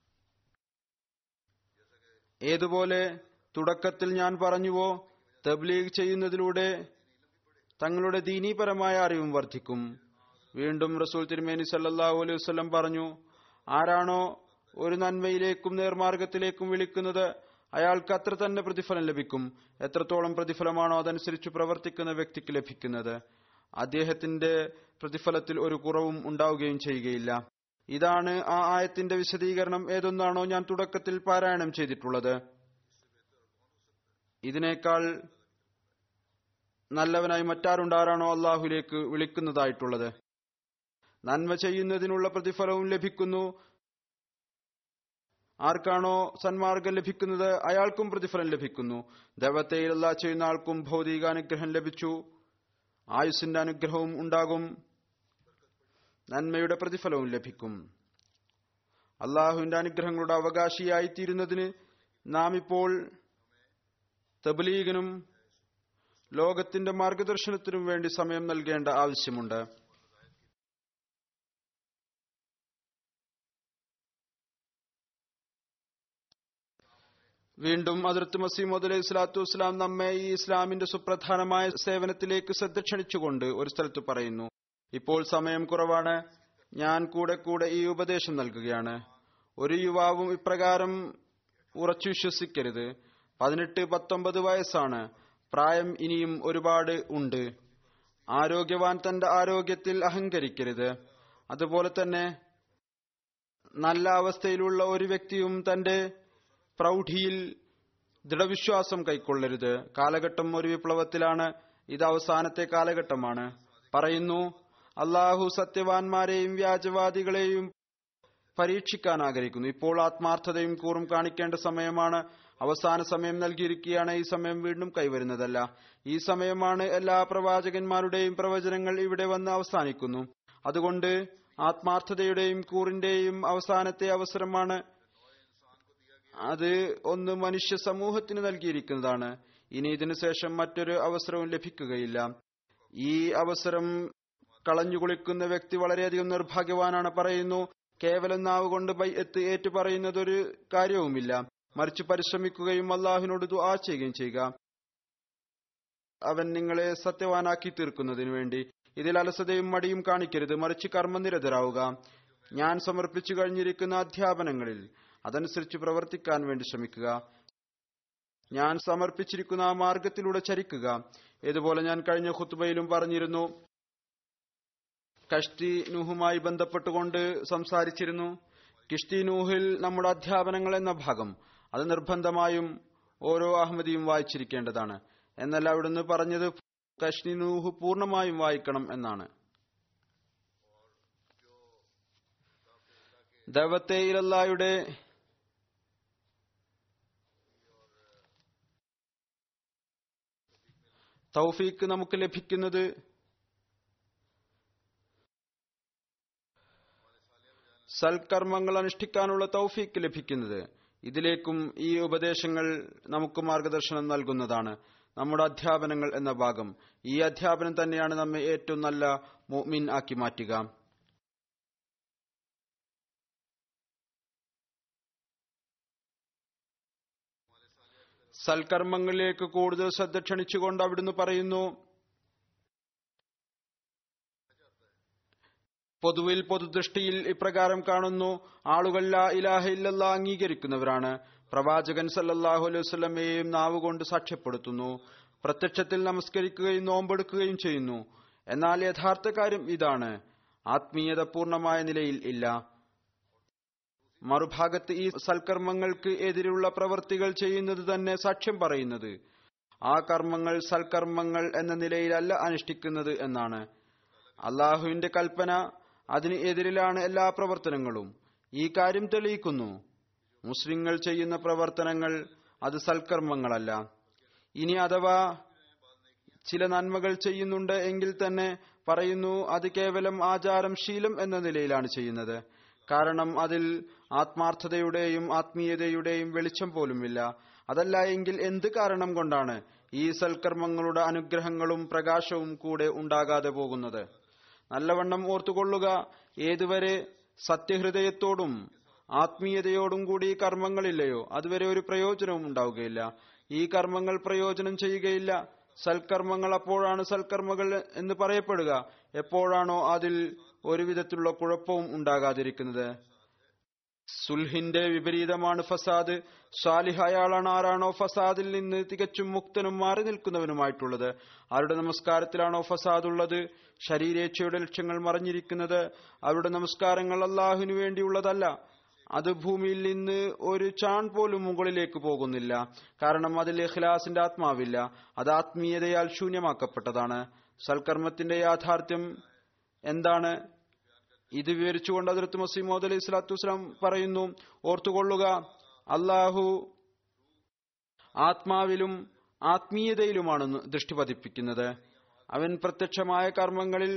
ഏതുപോലെ തുടക്കത്തിൽ ഞാൻ പറഞ്ഞുവോ, തബ്ലീഗ് ചെയ്യുന്നതിലൂടെ തങ്ങളുടെ ദീനീപരമായ അറിവും വർദ്ധിക്കും. വീണ്ടും റസൂൽ തിരുമേനി സല്ലല്ലാഹു അലൈഹി വസല്ലം പറഞ്ഞു, ആരാണോ ഒരു നന്മയിലേക്കും നേർമാർഗത്തിലേക്കും വിളിക്കുന്നത് അയാൾക്ക് അത്ര തന്നെ പ്രതിഫലം ലഭിക്കും. എത്രത്തോളം പ്രതിഫലമാണോ അതനുസരിച്ച് പ്രവർത്തിക്കുന്ന വ്യക്തിക്ക് ലഭിക്കുന്നത്. അദ്ദേഹത്തിന്റെ പ്രതിഫലത്തിൽ ഒരു കുറവും ഉണ്ടാവുകയും ചെയ്യുകയില്ല. ഇതാണ് ആ ആയത്തിന്റെ വിശദീകരണം. ഏതൊന്നാണോ ഞാൻ തുടക്കത്തിൽ പാരായണം ചെയ്തിട്ടുള്ളത്, ഇതിനേക്കാൾ നല്ലവനായി മറ്റാരുണ്ടാരാണോ അള്ളാഹുലേക്ക് വിളിക്കുന്നതായിട്ടുള്ളത്. നന്മ ചെയ്യുന്നതിനുള്ള പ്രതിഫലവും ലഭിക്കുന്നു. ആർക്കാണോ സന്മാർഗം ലഭിക്കുന്നത് അയാൾക്കും പ്രതിഫലം ലഭിക്കുന്നു. ദഅവത്തയിൽ അല്ലാഹ് ചെയ്യുന്ന ആൾക്കും ഭൗതിക അനുഗ്രഹം ലഭിച്ചു, ആയുസിന്റെ അനുഗ്രഹവും ഉണ്ടാകും, നന്മയുടെ പ്രതിഫലവും ലഭിക്കും. അള്ളാഹുവിന്റെ അനുഗ്രഹങ്ങളുടെ അവകാശിയായിത്തീരുന്നതിന് നാം ഇപ്പോൾ തബ്ലീഗിനും ലോകത്തിന്റെ മാർഗദർശനത്തിനും വേണ്ടി സമയം നൽകേണ്ട ആവശ്യമുണ്ട്. വീണ്ടും ഹദ്റത്ത് മസീഹ് മൗഊദ് അലൈഹി സ്വലാത്തു വസ്സലാം നമ്മെ ഈ ഇസ്ലാമിന്റെ സുപ്രധാനമായ സേവനത്തിലേക്ക് ശ്രദ്ധ ക്ഷണിച്ചുകൊണ്ട് ഒരു സ്ഥലത്ത് പറയുന്നു, ഇപ്പോൾ സമയം കുറവാണ്, ഞാൻ കൂടെ കൂടെ ഈ ഉപദേശം നൽകുകയാണ്. ഒരു യുവാവും ഇപ്രകാരം ഉറച്ചു വിശ്വസിക്കരുത്. പതിനെട്ട് പത്തൊമ്പത് വയസ്സാണ്, പ്രായം ഇനിയും ഒരുപാട് ഉണ്ട്. ആരോഗ്യവാൻ തന്റെ ആരോഗ്യത്തിൽ അഹങ്കരിക്കരുത്. അതുപോലെ തന്നെ നല്ല അവസ്ഥയിലുള്ള ഒരു വ്യക്തിയും തന്റെ പ്രൗഢിയിൽ ദൃഢവിശ്വാസം കൈക്കൊള്ളരുത്. കാലഘട്ടം ഒരു വിപ്ലവത്തിലാണ്. ഇത് അവസാനത്തെ കാലഘട്ടമാണ്. പറയുന്നു, അള്ളാഹു സത്യവാൻമാരെയും വ്യാജവാദികളെയും പരീക്ഷിക്കാൻ ആഗ്രഹിക്കുന്നു. ഇപ്പോൾ ആത്മാർത്ഥതയും കൂറും കാണിക്കേണ്ട സമയമാണ്. അവസാന സമയം നൽകിയിരിക്കുകയാണ്. ഈ സമയം വീണ്ടും കൈവരുന്നതല്ല. ഈ സമയമാണ് എല്ലാ പ്രവാചകന്മാരുടെയും പ്രവചനങ്ങൾ ഇവിടെ വന്ന് അവസാനിക്കുന്നു. അതുകൊണ്ട് ആത്മാർത്ഥതയുടെയും കൂറിന്റെയും അവസാനത്തെ അവസരമാണ്. അത് ഒന്ന് മനുഷ്യ സമൂഹത്തിന് നൽകിയിരിക്കുന്നതാണ്. ഇനി ഇതിനു ശേഷം മറ്റൊരു അവസരവും ലഭിക്കുകയില്ല. ഈ അവസരം കളഞ്ഞുകുളിക്കുന്ന വ്യക്തി വളരെയധികം നിർഭാഗ്യവാനാണ്. പറയുന്നു, കേവലം നാവ് കൊണ്ട് ബൈഅത്ത് ഏറ്റു പറയുന്നതൊരു കാര്യവുമില്ല, മറിച്ച് പരിശ്രമിക്കുകയും അള്ളാഹുവിനോട് ദുആ ചെയ്യുകയും ചെയ്യുക, അവൻ നിങ്ങളെ സത്യവാനാക്കി തീർക്കുന്നതിനു വേണ്ടി. ഇതിൽ അലസതയും മടിയും കാണിക്കരുത്, മറിച്ച് കർമ്മനിരതരാവുക. ഞാൻ സമർപ്പിച്ചു കഴിഞ്ഞിരിക്കുന്ന അധ്യാപനങ്ങളിൽ അതനുസരിച്ച് പ്രവർത്തിക്കാൻ വേണ്ടി ശ്രമിക്കുക. ഞാൻ സമർപ്പിച്ചിരിക്കുന്ന ആ മാർഗത്തിലൂടെ ചരിക്കുക. ഇതുപോലെ ഞാൻ കഴിഞ്ഞ ഖുത്ബയിലും പറഞ്ഞിരുന്നു. കഷ്തി നൂഹുമായി ബന്ധപ്പെട്ടുകൊണ്ട് സംസാരിച്ചിരുന്നു. കിഷ്തി നൂഹിൽ നമ്മുടെ അധ്യാപനങ്ങൾ എന്ന ഭാഗം അത് നിർബന്ധമായും ഓരോ അഹമ്മദിയും വായിച്ചിരിക്കേണ്ടതാണ്. എന്നല്ല അവിടുന്ന് പറഞ്ഞത് കഷ്തി നൂഹ് പൂർണ്ണമായും വായിക്കണം എന്നാണ്. ദഅവത്തെ ഇലല്ലാഹയുടെ തൗഫീക്ക് നമുക്ക് ലഭിക്കുന്നത് സൽക്കർമ്മങ്ങൾ അനുഷ്ഠിക്കാനുള്ള തൗഫീക്ക് ലഭിക്കുന്നത് ഇതിലേക്കും ഈ ഉപദേശങ്ങൾ നമുക്ക് മാർഗദർശനം നൽകുന്നതാണ്. നമ്മുടെ അധ്യാപനങ്ങൾ എന്ന ഭാഗം, ഈ അധ്യാപനം തന്നെയാണ് നമ്മെ ഏറ്റവും നല്ല മുഅ്മിൻ ആക്കി മാറ്റുക. സൽക്കർമ്മങ്ങളിലേക്ക് കൂടുതൽ ശ്രദ്ധ ക്ഷണിച്ചുകൊണ്ട് അവിടുന്ന് പറയുന്നു, പൊതുവിൽ പൊതുദൃഷ്ടിയിൽ ഇപ്രകാരം കാണുന്നു, ആളുകൾ ലാ ഇലാഹ ഇല്ലല്ലാഹ് അംഗീകരിക്കുന്നവരാണ്. പ്രവാചകൻ സല്ലല്ലാഹു അലൈഹി വസല്ലമയെയും നാവുകൊണ്ട് സാക്ഷ്യപ്പെടുത്തുന്നു. പ്രത്യക്ഷത്തിൽ നമസ്കരിക്കുകയും നോമ്പെടുക്കുകയും ചെയ്യുന്നു. എന്നാൽ യഥാർത്ഥ കാര്യം ഇതാണ്: ആത്മീയത പൂർണ്ണമായ നിലയിൽ ഇല്ല. മറുഭാഗത്ത് ഈ സൽക്കർമ്മങ്ങൾക്ക് എതിരുള്ള പ്രവൃത്തികൾ ചെയ്യുന്നത് തന്നെ സാക്ഷ്യം പറയുന്നത് ആ കർമ്മങ്ങൾ സൽക്കർമ്മങ്ങൾ എന്ന നിലയിലല്ല അനുഷ്ഠിക്കുന്നത് എന്നാണ്. അള്ളാഹുവിന്റെ കൽപ്പന അതിന് എതിരിലാണ് എല്ലാ പ്രവർത്തനങ്ങളും. ഈ കാര്യം തെളിയിക്കുന്നു മുസ്ലിങ്ങൾ ചെയ്യുന്ന പ്രവർത്തനങ്ങൾ അത് സൽക്കർമ്മങ്ങളല്ല. ഇനി അഥവാ ചില നന്മകൾ ചെയ്യുന്നുണ്ട് എങ്കിൽ തന്നെ പറയുന്നു അത് കേവലം ആചാരം ശീലം എന്ന നിലയിലാണ് ചെയ്യുന്നത്. കാരണം അതിൽ ആത്മാർത്ഥതയുടെയും ആത്മീയതയുടെയും വെളിച്ചം പോലുമില്ല. അതല്ല എങ്കിൽ എന്ത് കാരണം കൊണ്ടാണ് ഈ സൽക്കർമ്മങ്ങളുടെ അനുഗ്രഹങ്ങളും പ്രകാശവും കൂടെ ഉണ്ടാകാതെ പോകുന്നത്? നല്ലവണ്ണം ഓർത്തുകൊള്ളുക, ഏതുവരെ സത്യഹൃദയത്തോടും ആത്മീയതയോടും കൂടി കർമ്മങ്ങളില്ലയോ അതുവരെ ഒരു പ്രയോജനവും ഉണ്ടാവുകയില്ല. ഈ കർമ്മങ്ങൾ പ്രയോജനം ചെയ്യുകയില്ല. സൽക്കർമ്മങ്ങൾ അപ്പോഴാണ് സൽക്കർമ്മങ്ങൾ എന്ന് പറയപ്പെടുക എപ്പോഴാണോ അതിൽ ഒരുവിധത്തിലുള്ള കുഴപ്പവും ഉണ്ടാകാതിരിക്കുന്നത്. സുൽഹിന്റെ വിപരീതമാണ് ഫസാദ്. സാലിഹായ ആളാണ് ആരാണോ ഫസാദിൽ നിന്ന് തികച്ചും മുക്തനും മാറി നിൽക്കുന്നവനുമായിട്ടുള്ളത്. അവരുടെ നമസ്കാരത്തിലാണോ ഫസാദ് ഉള്ളത്, ശരീരേച്ഛയുടെ ലക്ഷ്യങ്ങൾ മറഞ്ഞിരിക്കുന്നത്, അവരുടെ നമസ്കാരങ്ങൾ അള്ളാഹുവിനു വേണ്ടിയുള്ളതല്ല. അത് ഭൂമിയിൽ നിന്ന് ഒരു ചാൺ പോലും മുകളിലേക്ക് പോകുന്നില്ല. കാരണം അതിൽ ഇഖ്ലാസിന്റെ ആത്മാവില്ല. അത് ആത്മീയതയാൽ ശൂന്യമാക്കപ്പെട്ടതാണ്. സൽക്കർമ്മത്തിന്റെ യാഥാർത്ഥ്യം എന്താണ്? ഇത് വിവരിച്ചുകൊണ്ട് ഹദ്റത്ത് മസീഹ് മൗഊദ് അലൈഹി സ്വലാത്തു വസ്സലാം പറയുന്നു, ഓർത്തുകൊള്ളുക, അള്ളാഹു ആത്മാവിലും ആത്മീയതയിലുമാണ് ദൃഷ്ടി പതിപ്പിക്കുന്നത്. അവൻ പ്രത്യക്ഷമായ കർമ്മങ്ങളിൽ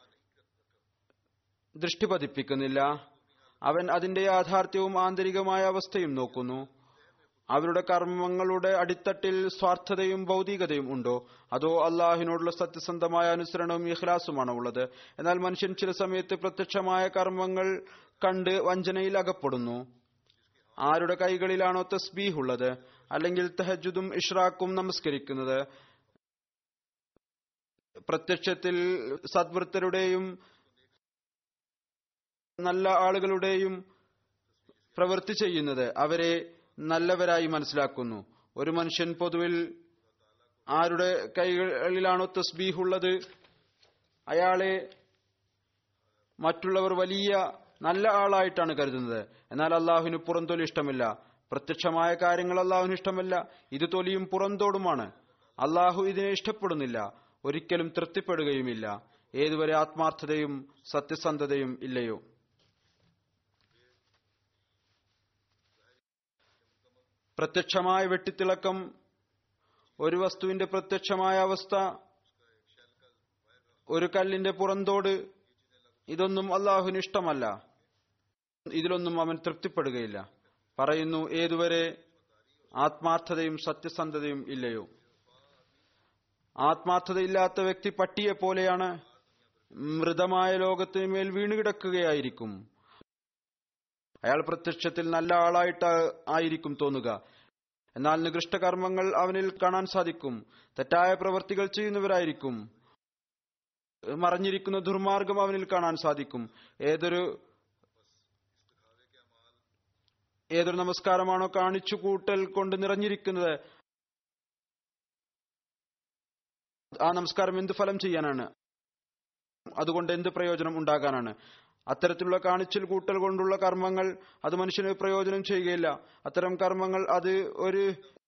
ദൃഷ്ടി പതിപ്പിക്കുന്നില്ല. അവൻ അതിന്റെ യാഥാർത്ഥ്യവും ആന്തരികമായ അവസ്ഥയും നോക്കുന്നു. അവരുടെ കർമ്മങ്ങളുടെ അടിത്തട്ടിൽ സ്വാർത്ഥതയും ഭൗതികതയും ഉണ്ടോ, അതോ അള്ളാഹുവിനോടുള്ള സത്യസന്ധമായ അനുസരണവും ഇഖ്ലാസുമാണോ ഉള്ളത്? എന്നാൽ മനുഷ്യൻ ചില സമയത്ത് പ്രത്യക്ഷമായ കർമ്മങ്ങൾ കണ്ട് വഞ്ചനയിൽ അകപ്പെടുന്നു. ആരുടെ കൈകളിലാണോ തസ്ബീഹ് ഉള്ളത്, അല്ലെങ്കിൽ തഹജ്ജുദും ഇഷ്റാഖും നമസ്കരിക്കുന്നത്, പ്രത്യക്ഷത്തിൽ സദ്വൃത്തരുടെയും നല്ല ആളുകളുടെയും പ്രവൃത്തി ചെയ്യുന്നത് അവരെ നല്ലവരായി മനസ്സിലാക്കുന്നു. ഒരു മനുഷ്യൻ പൊതുവിൽ ആരുടെ കൈകളിലാണോ തസ്ബീഹ് ഉള്ളത് അയാളെ മറ്റുള്ളവർ വലിയ നല്ല ആളായിട്ടാണ് കരുതുന്നത്. എന്നാൽ അള്ളാഹുവിന് പുറംതൊലി ഇഷ്ടമില്ല. പ്രത്യക്ഷമായ കാര്യങ്ങൾ അള്ളാഹുവിന് ഇഷ്ടമല്ല. ഇത് തൊലിയും പുറന്തോടുമാണ്. അള്ളാഹു ഇതിനെ ഇഷ്ടപ്പെടുന്നില്ല, ഒരിക്കലും തൃപ്തിപ്പെടുകയുമില്ല, ഏതുവരെ ആത്മാർത്ഥതയും സത്യസന്ധതയും ഇല്ലയോ. പ്രത്യക്ഷമായ വെട്ടിത്തിളക്കം, ഒരു വസ്തുവിന്റെ പ്രത്യക്ഷമായ അവസ്ഥ, ഒരു കല്ലിന്റെ പുറന്തോട്, ഇതൊന്നും അള്ളാഹുവിന് ഇഷ്ടമല്ല. ഇതിലൊന്നും അവൻ തൃപ്തിപ്പെടുകയില്ല. പറയുന്നു, ഏതുവരെ ആത്മാർത്ഥതയും സത്യസന്ധതയും ഇല്ലയോ. ആത്മാർത്ഥതയില്ലാത്ത വ്യക്തി പട്ടിയെ പോലെയാണ്. മൃതമായ ലോകത്തിന് മേൽ വീണുകിടക്കുകയായിരിക്കും. അയാൾ പ്രത്യക്ഷത്തിൽ നല്ല ആളായിട്ട് ആയിരിക്കും തോന്നുക. എന്നാൽ നികൃഷ്ടകർമ്മങ്ങൾ അവനിൽ കാണാൻ സാധിക്കും. തെറ്റായ പ്രവൃത്തികൾ ചെയ്യുന്നവരായിരിക്കും. മറഞ്ഞിരിക്കുന്ന ദുർമാർഗം അവനിൽ കാണാൻ സാധിക്കും. ഏതൊരു ഏതൊരു നമസ്കാരമാണോ കാണിച്ചു കൂട്ടൽ കൊണ്ട് നിറഞ്ഞിരിക്കുന്നത്, ആ നമസ്കാരം എന്ത് ഫലം ചെയ്യാനാണ്? അതുകൊണ്ട് എന്ത് പ്രയോജനം ഉണ്ടാകാനാണ്? അത്തരത്തിലുള്ള കാണിച്ചൽ കൂട്ടൽ കൊണ്ടുള്ള കർമ്മങ്ങൾ അത് മനുഷ്യന് പ്രയോജനം ചെയ്യുകയില്ല. അത്തരം കർമ്മങ്ങൾ അത് ഒരു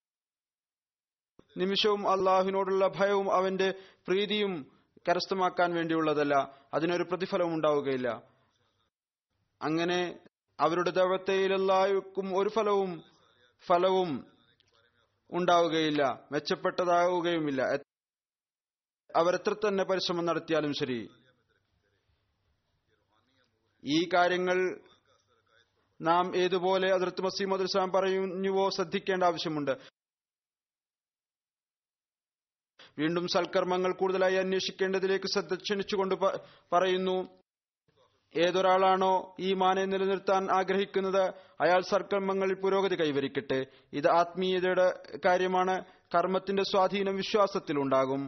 നിമിഷവും അള്ളാഹുവിനോടുള്ള ഭയവും അവന്റെ പ്രീതിയും കരസ്ഥമാക്കാൻ വേണ്ടിയുള്ളതല്ല. അതിനൊരു പ്രതിഫലവും ഉണ്ടാവുകയില്ല. അങ്ങനെ അവരുടെ ദഅവത്തേക്കും ഒരു ഫലവും ഫലവും ഉണ്ടാവുകയില്ല, മെച്ചപ്പെട്ടതാവുകയുമില്ല. അവരെത്ര തന്നെ പരിശ്രമം നടത്തിയാലും ശരി. ഈ കാര്യങ്ങൾ നാം ഏതുപോലെ ഹദ്റത്ത് മസീഹ് മൗഊദ് അലൈഹിസ്സലാം പറഞ്ഞുവോ ശ്രദ്ധിക്കേണ്ട ആവശ്യമുണ്ട്. വീണ്ടും സൽക്കർമ്മങ്ങൾ കൂടുതലായി അന്വേഷിക്കേണ്ടതിലേക്ക് ശ്രദ്ധ ക്ഷണിച്ചുകൊണ്ട് പറയുന്നു, ഏതൊരാളാണോ ഈമാനെ നിലനിർത്താൻ ആഗ്രഹിക്കുന്നത് അയാൾ സൽക്കർമ്മങ്ങളിൽ പുരോഗതി കൈവരിക്കട്ടെ. ഇത് ആത്മീയതയുടെ കാര്യമാണ്. കർമ്മത്തിന്റെ സ്വാധീനം വിശ്വാസത്തിൽ ഉണ്ടാകും.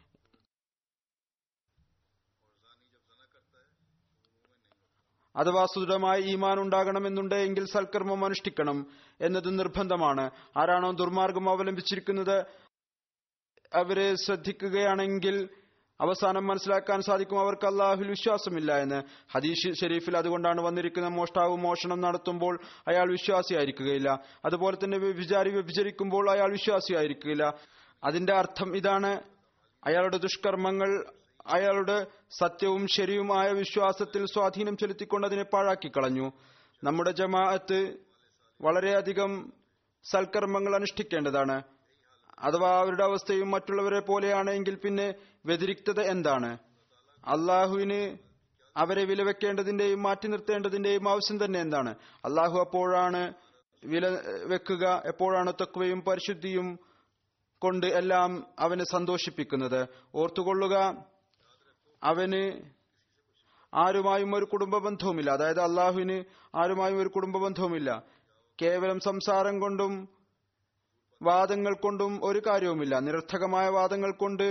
അഥവാ സുദൃഢമായ ഈമാൻ ഉണ്ടാകണമെന്നുണ്ട് എങ്കിൽ സൽക്കർമ്മം അനുഷ്ഠിക്കണം എന്നത് നിർബന്ധമാണ്. ആരാണോ ദുർമാർഗം അവലംബിച്ചിരിക്കുന്നത് അവരെ ശ്രദ്ധിക്കുകയാണെങ്കിൽ അവസാനം മനസ്സിലാക്കാൻ സാധിക്കും അവർക്ക് അള്ളാഹുൽ വിശ്വാസമില്ല എന്ന്. ഹദീസ് ഷരീഫിൽ അതുകൊണ്ടാണ് വന്നിരിക്കുന്ന മോഷ്ടാവ് മോഷണം നടത്തുമ്പോൾ അയാൾ വിശ്വാസിയായിരിക്കുകയില്ല. അതുപോലെ തന്നെ വ്യഭിചാരി വ്യഭിചരിക്കുമ്പോൾ അയാൾ വിശ്വാസിയായിരിക്കില്ല. അതിന്റെ അർത്ഥം ഇതാണ്, അയാളുടെ ദുഷ്കർമ്മങ്ങൾ അയാളുടെ സത്യവും ശരിയുമായ വിശ്വാസത്തിൽ സ്വാധീനം ചെലുത്തിക്കൊണ്ട് അതിനെ പാഴാക്കി കളഞ്ഞു. നമ്മുടെ ജമാഅത്ത് വളരെയധികം സൽക്കർമ്മങ്ങൾ അനുഷ്ഠിക്കേണ്ടതാണ്. അഥവാ അവരുടെ അവസ്ഥയും മറ്റുള്ളവരെ പോലെയാണെങ്കിൽ പിന്നെ വ്യതിരിക്തത എന്താണ്? അള്ളാഹുവിന് അവരെ വിലവെക്കേണ്ടതിന്റെയും മാറ്റി നിർത്തേണ്ടതിന്റെയും ആവശ്യം തന്നെ എന്താണ്? അള്ളാഹു അപ്പോഴാണ് വില വെക്കുക, എപ്പോഴാണ് തഖ്വയും പരിശുദ്ധിയും കൊണ്ട് എല്ലാം അവനെ സന്തോഷിപ്പിക്കുന്നത്. ഓർത്തുകൊള്ളുക, അവന് ആരുമായും ഒരു കുടുംബ ബന്ധവുമില്ല. അതായത് അള്ളാഹുവിന് ആരുമായും ഒരു കുടുംബ ബന്ധവുമില്ല. കേവലം സംസാരം കൊണ്ടും വാദങ്ങൾ കൊണ്ടും ഒരു കാര്യവുമില്ല. നിരർത്ഥകമായ വാദങ്ങൾ കൊണ്ട്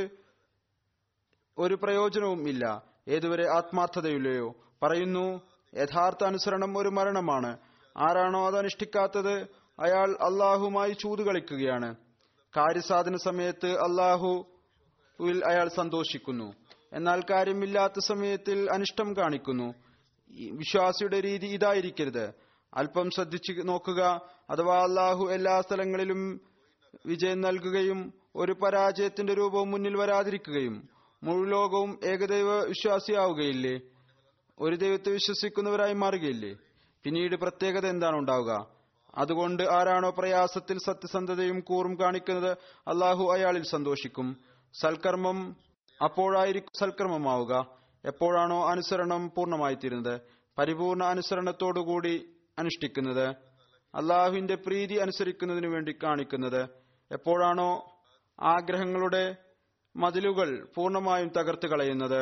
ഒരു പ്രയോജനവും ഇല്ല. ഏതുവരെ ആത്മാർത്ഥതയില്ലയോ? പറയുന്നു, യഥാർത്ഥ അനുസരണം ഒരു മരണമാണ്. ആരാണോ അത് അനുഷ്ഠിക്കാത്തത് അയാൾ അള്ളാഹുമായി ചൂത് കളിക്കുകയാണ്. കാര്യസാധന സമയത്ത് അള്ളാഹുവിൽ അയാൾ സന്തോഷിക്കുന്നു, എന്നാൽ കാര്യമില്ലാത്ത സമയത്തിൽ അനിഷ്ടം കാണിക്കുന്നു. വിശ്വാസിയുടെ രീതി ഇതായിരിക്കരുത്. അല്പം ശ്രദ്ധിച്ചു നോക്കുക. അഥവാ അള്ളാഹു എല്ലാ സ്ഥലങ്ങളിലും വിജയം നൽകുകയും ഒരു പരാജയത്തിന്റെ രൂപവും മുന്നിൽ വരാതിരിക്കുകയും മുഴു ലോകവും ഏകദൈവ വിശ്വാസിയാവുകയില്ലേ? ഒരു ദൈവത്തെ വിശ്വസിക്കുന്നവരായി മാറുകയില്ലേ? പിന്നീട് പ്രത്യേകത എന്താണ് ഉണ്ടാവുക? അതുകൊണ്ട് ആരാണോ പ്രയാസത്തിൽ സത്യസന്ധതയും കൂറും കാണിക്കുന്നത് അള്ളാഹു അയാളിൽ സന്തോഷിക്കും. സൽക്കർമ്മം അപ്പോഴായിരിക്കും സൽക്കർമ്മമാവുക എപ്പോഴാണോ അനുസരണം പൂർണ്ണമായി തീരുന്നത്, പരിപൂർണ അനുസരണത്തോടുകൂടി അനുഷ്ഠിക്കുന്നത്, അള്ളാഹുവിന്റെ പ്രീതി അനുസരിക്കുന്നതിനു വേണ്ടി കാണിക്കുന്നത്. എപ്പോഴാണോ ആഗ്രഹങ്ങളുടെ മതിലുകൾ പൂർണ്ണമായും തകർത്ത് കളയുന്നത്,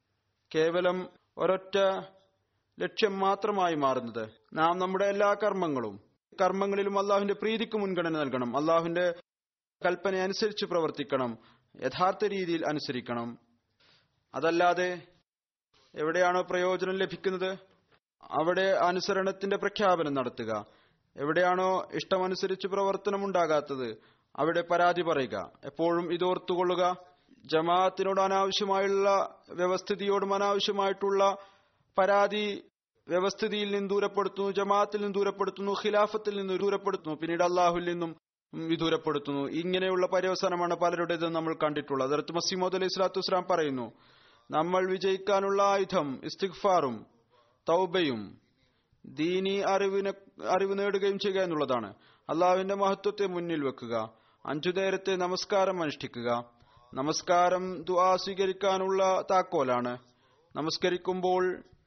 കേവലം ഒരൊറ്റ ലക്ഷ്യം മാത്രമായി മാറുന്നത്. നാം നമ്മുടെ എല്ലാ കർമ്മങ്ങളും കർമ്മങ്ങളിലും അള്ളാഹുവിന്റെ പ്രീതിക്ക് മുൻഗണന നൽകണം. അള്ളാഹുവിന്റെ കൽപ്പന അനുസരിച്ച് പ്രവർത്തിക്കണം, യഥാർത്ഥ രീതിയിൽ അനുസരിക്കണം. അതല്ലാതെ എവിടെയാണോ പ്രയോജനം ലഭിക്കുന്നത് അവിടെ അനുസരണത്തിന്റെ പ്രഖ്യാപനം നടത്തുക. എവിടെയാണോ ഇഷ്ടമനുസരിച്ച് പ്രവർത്തനം ഉണ്ടാകാത്തത് അവിടെ പരാതി പറയുക. എപ്പോഴും ഇതോർത്തുകൊള്ളുക, ജമാഅത്തിനോട് അനാവശ്യമായുള്ള വ്യവസ്ഥിതിയോടും അനാവശ്യമായിട്ടുള്ള പരാതി വ്യവസ്ഥിതിയിൽ നിന്ന് ദൂരപ്പെടുത്തുന്നു, ജമാഅത്തിൽ നിന്ന് ദൂരപ്പെടുത്തുന്നു, ഖിലാഫത്തിൽ നിന്ന് ദൂരപ്പെടുത്തുന്നു, പിന്നീട് അള്ളാഹുവിൽ നിന്നും വിദൂരപ്പെടുത്തുന്നു. ഇങ്ങനെയുള്ള പര്യവസാനമാണ് പലരുടേതും നമ്മൾ കണ്ടിട്ടുള്ളത്. ഹദ്റത്ത് മസീഹ് മൗഊദ് അലൈഹി സ്വലാത്തു വസ്സലാം പറയുന്നു, നമ്മൾ വിജയിക്കാനുള്ള ആയുധം ഇസ്തിഗ്ഫാറും തൗബയും ദീനി അറിവിനെ അറിവ് നേടുകയും ചെയ്യുക എന്നുള്ളതാണ്. അള്ളാഹുവിന്റെ മഹത്വത്തെ മുന്നിൽ വെക്കുക, അഞ്ചു നേരത്തെ നമസ്കാരം അനുഷ്ഠിക്കുക. നമസ്കാരം ദുആ സ്വീകരിക്കാനുള്ള താക്കോലാണ്. നമസ്കരിക്കുമ്പോൾ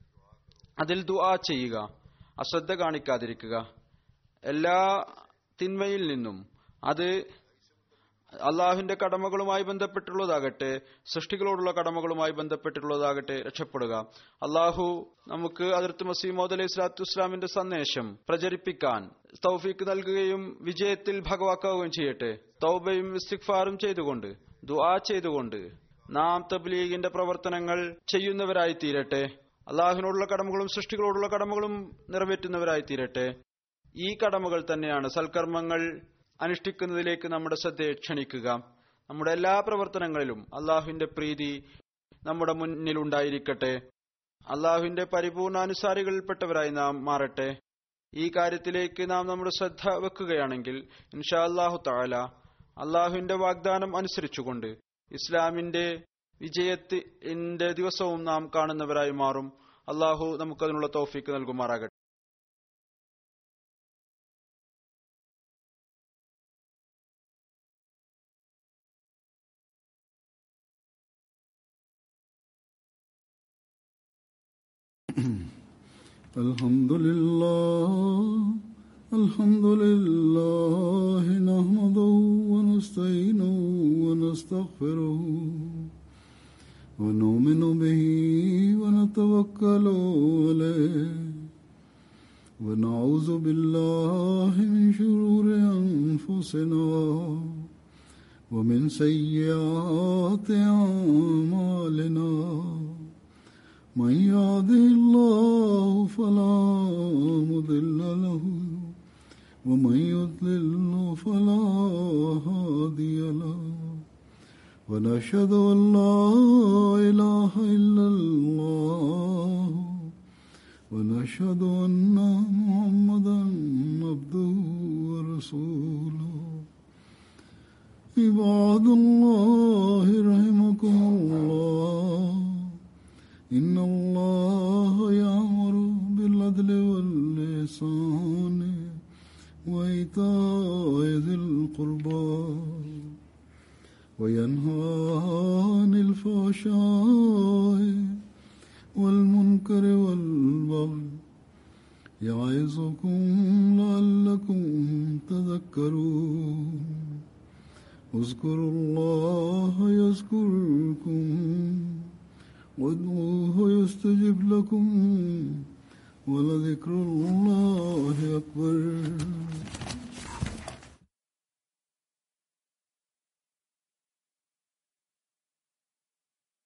അതിൽ ദുആ ചെയ്യുക, അശ്രദ്ധ കാണിക്കാതിരിക്കുക. എല്ലാ തിന്മയിൽ നിന്നും, അത് അള്ളാഹുവിന്റെ കടമകളുമായി ബന്ധപ്പെട്ടുള്ളതാകട്ടെ സൃഷ്ടികളോടുള്ള കടമകളുമായി ബന്ധപ്പെട്ടുള്ളതാകട്ടെ രക്ഷപ്പെടുക. അള്ളാഹു നമുക്ക് ഹദ്റത്ത് മസീഹ് മൗഊദ് അലൈഹി സ്വലാത്തു വസ്സലാമിന്റെ സന്ദേശം പ്രചരിപ്പിക്കാൻ തൗഫീക്ക് നൽകുകയും വിജയത്തിൽ ഭാഗവാക്കാവുകയും ചെയ്യട്ടെ. തൗബയും ഇസ്തിഗ്ഫാറും ചെയ്തുകൊണ്ട്, ദുആ ചെയ്തുകൊണ്ട് നാം തബ്ലീഗിന്റെ പ്രവർത്തനങ്ങൾ ചെയ്യുന്നവരായി തീരട്ടെ. അള്ളാഹുവിനോടുള്ള കടമകളും സൃഷ്ടികളോടുള്ള കടമകളും നിറവേറ്റുന്നവരായി തീരട്ടെ. ഈ കടമകൾ തന്നെയാണ് സൽക്കർമ്മങ്ങൾ അനുഷ്ഠിക്കുന്നതിലേക്ക് നമ്മുടെ ശ്രദ്ധയെ ക്ഷണിക്കുക. നമ്മുടെ എല്ലാ പ്രവർത്തനങ്ങളിലും അള്ളാഹുവിന്റെ പ്രീതി നമ്മുടെ മുന്നിൽ ഉണ്ടായിരിക്കട്ടെ. അള്ളാഹുവിന്റെ പരിപൂർണാനുസാരികളിൽപ്പെട്ടവരായി നാം മാറട്ടെ. ഈ കാര്യത്തിലേക്ക് നാം നമ്മുടെ ശ്രദ്ധ വെക്കുകയാണെങ്കിൽ ഇൻഷാ അല്ലാഹു തആല അള്ളാഹുവിന്റെ വാഗ്ദാനം അനുസരിച്ചുകൊണ്ട് ഇസ്ലാമിന്റെ വിജയത്തിന്റെ ദിവസവും നാം കാണുന്നവരായി മാറും. അള്ളാഹു നമുക്കതിനുള്ള തൗഫീക്ക് നൽകുമാറാകട്ടെ. Alhamdulillah, alhamdulillah, nahmaduhu wa nasta'inuhu wa nastaghfiruhu wa nu'minu bihi wa natawakkalu alayhi wa na'udhu billahi min shururi anfusina wa min sayyiati a'malina. من يهده الله فلا مضل له ومن يضلل فلا هادي له ونشهد أن لا إله إلا الله ونشهد أن محمدا عبده ورسوله عباد الله رحمكم الله إن الله يأمر بالعدل والإحسان وإيتاء ذي القربى وينهى عن الفحشاء والمنكر والبغي يعظكم لعلكم تذكرون اذكروا الله يذكركم وادعوه يستجب لكم ولذكر الله أكبر.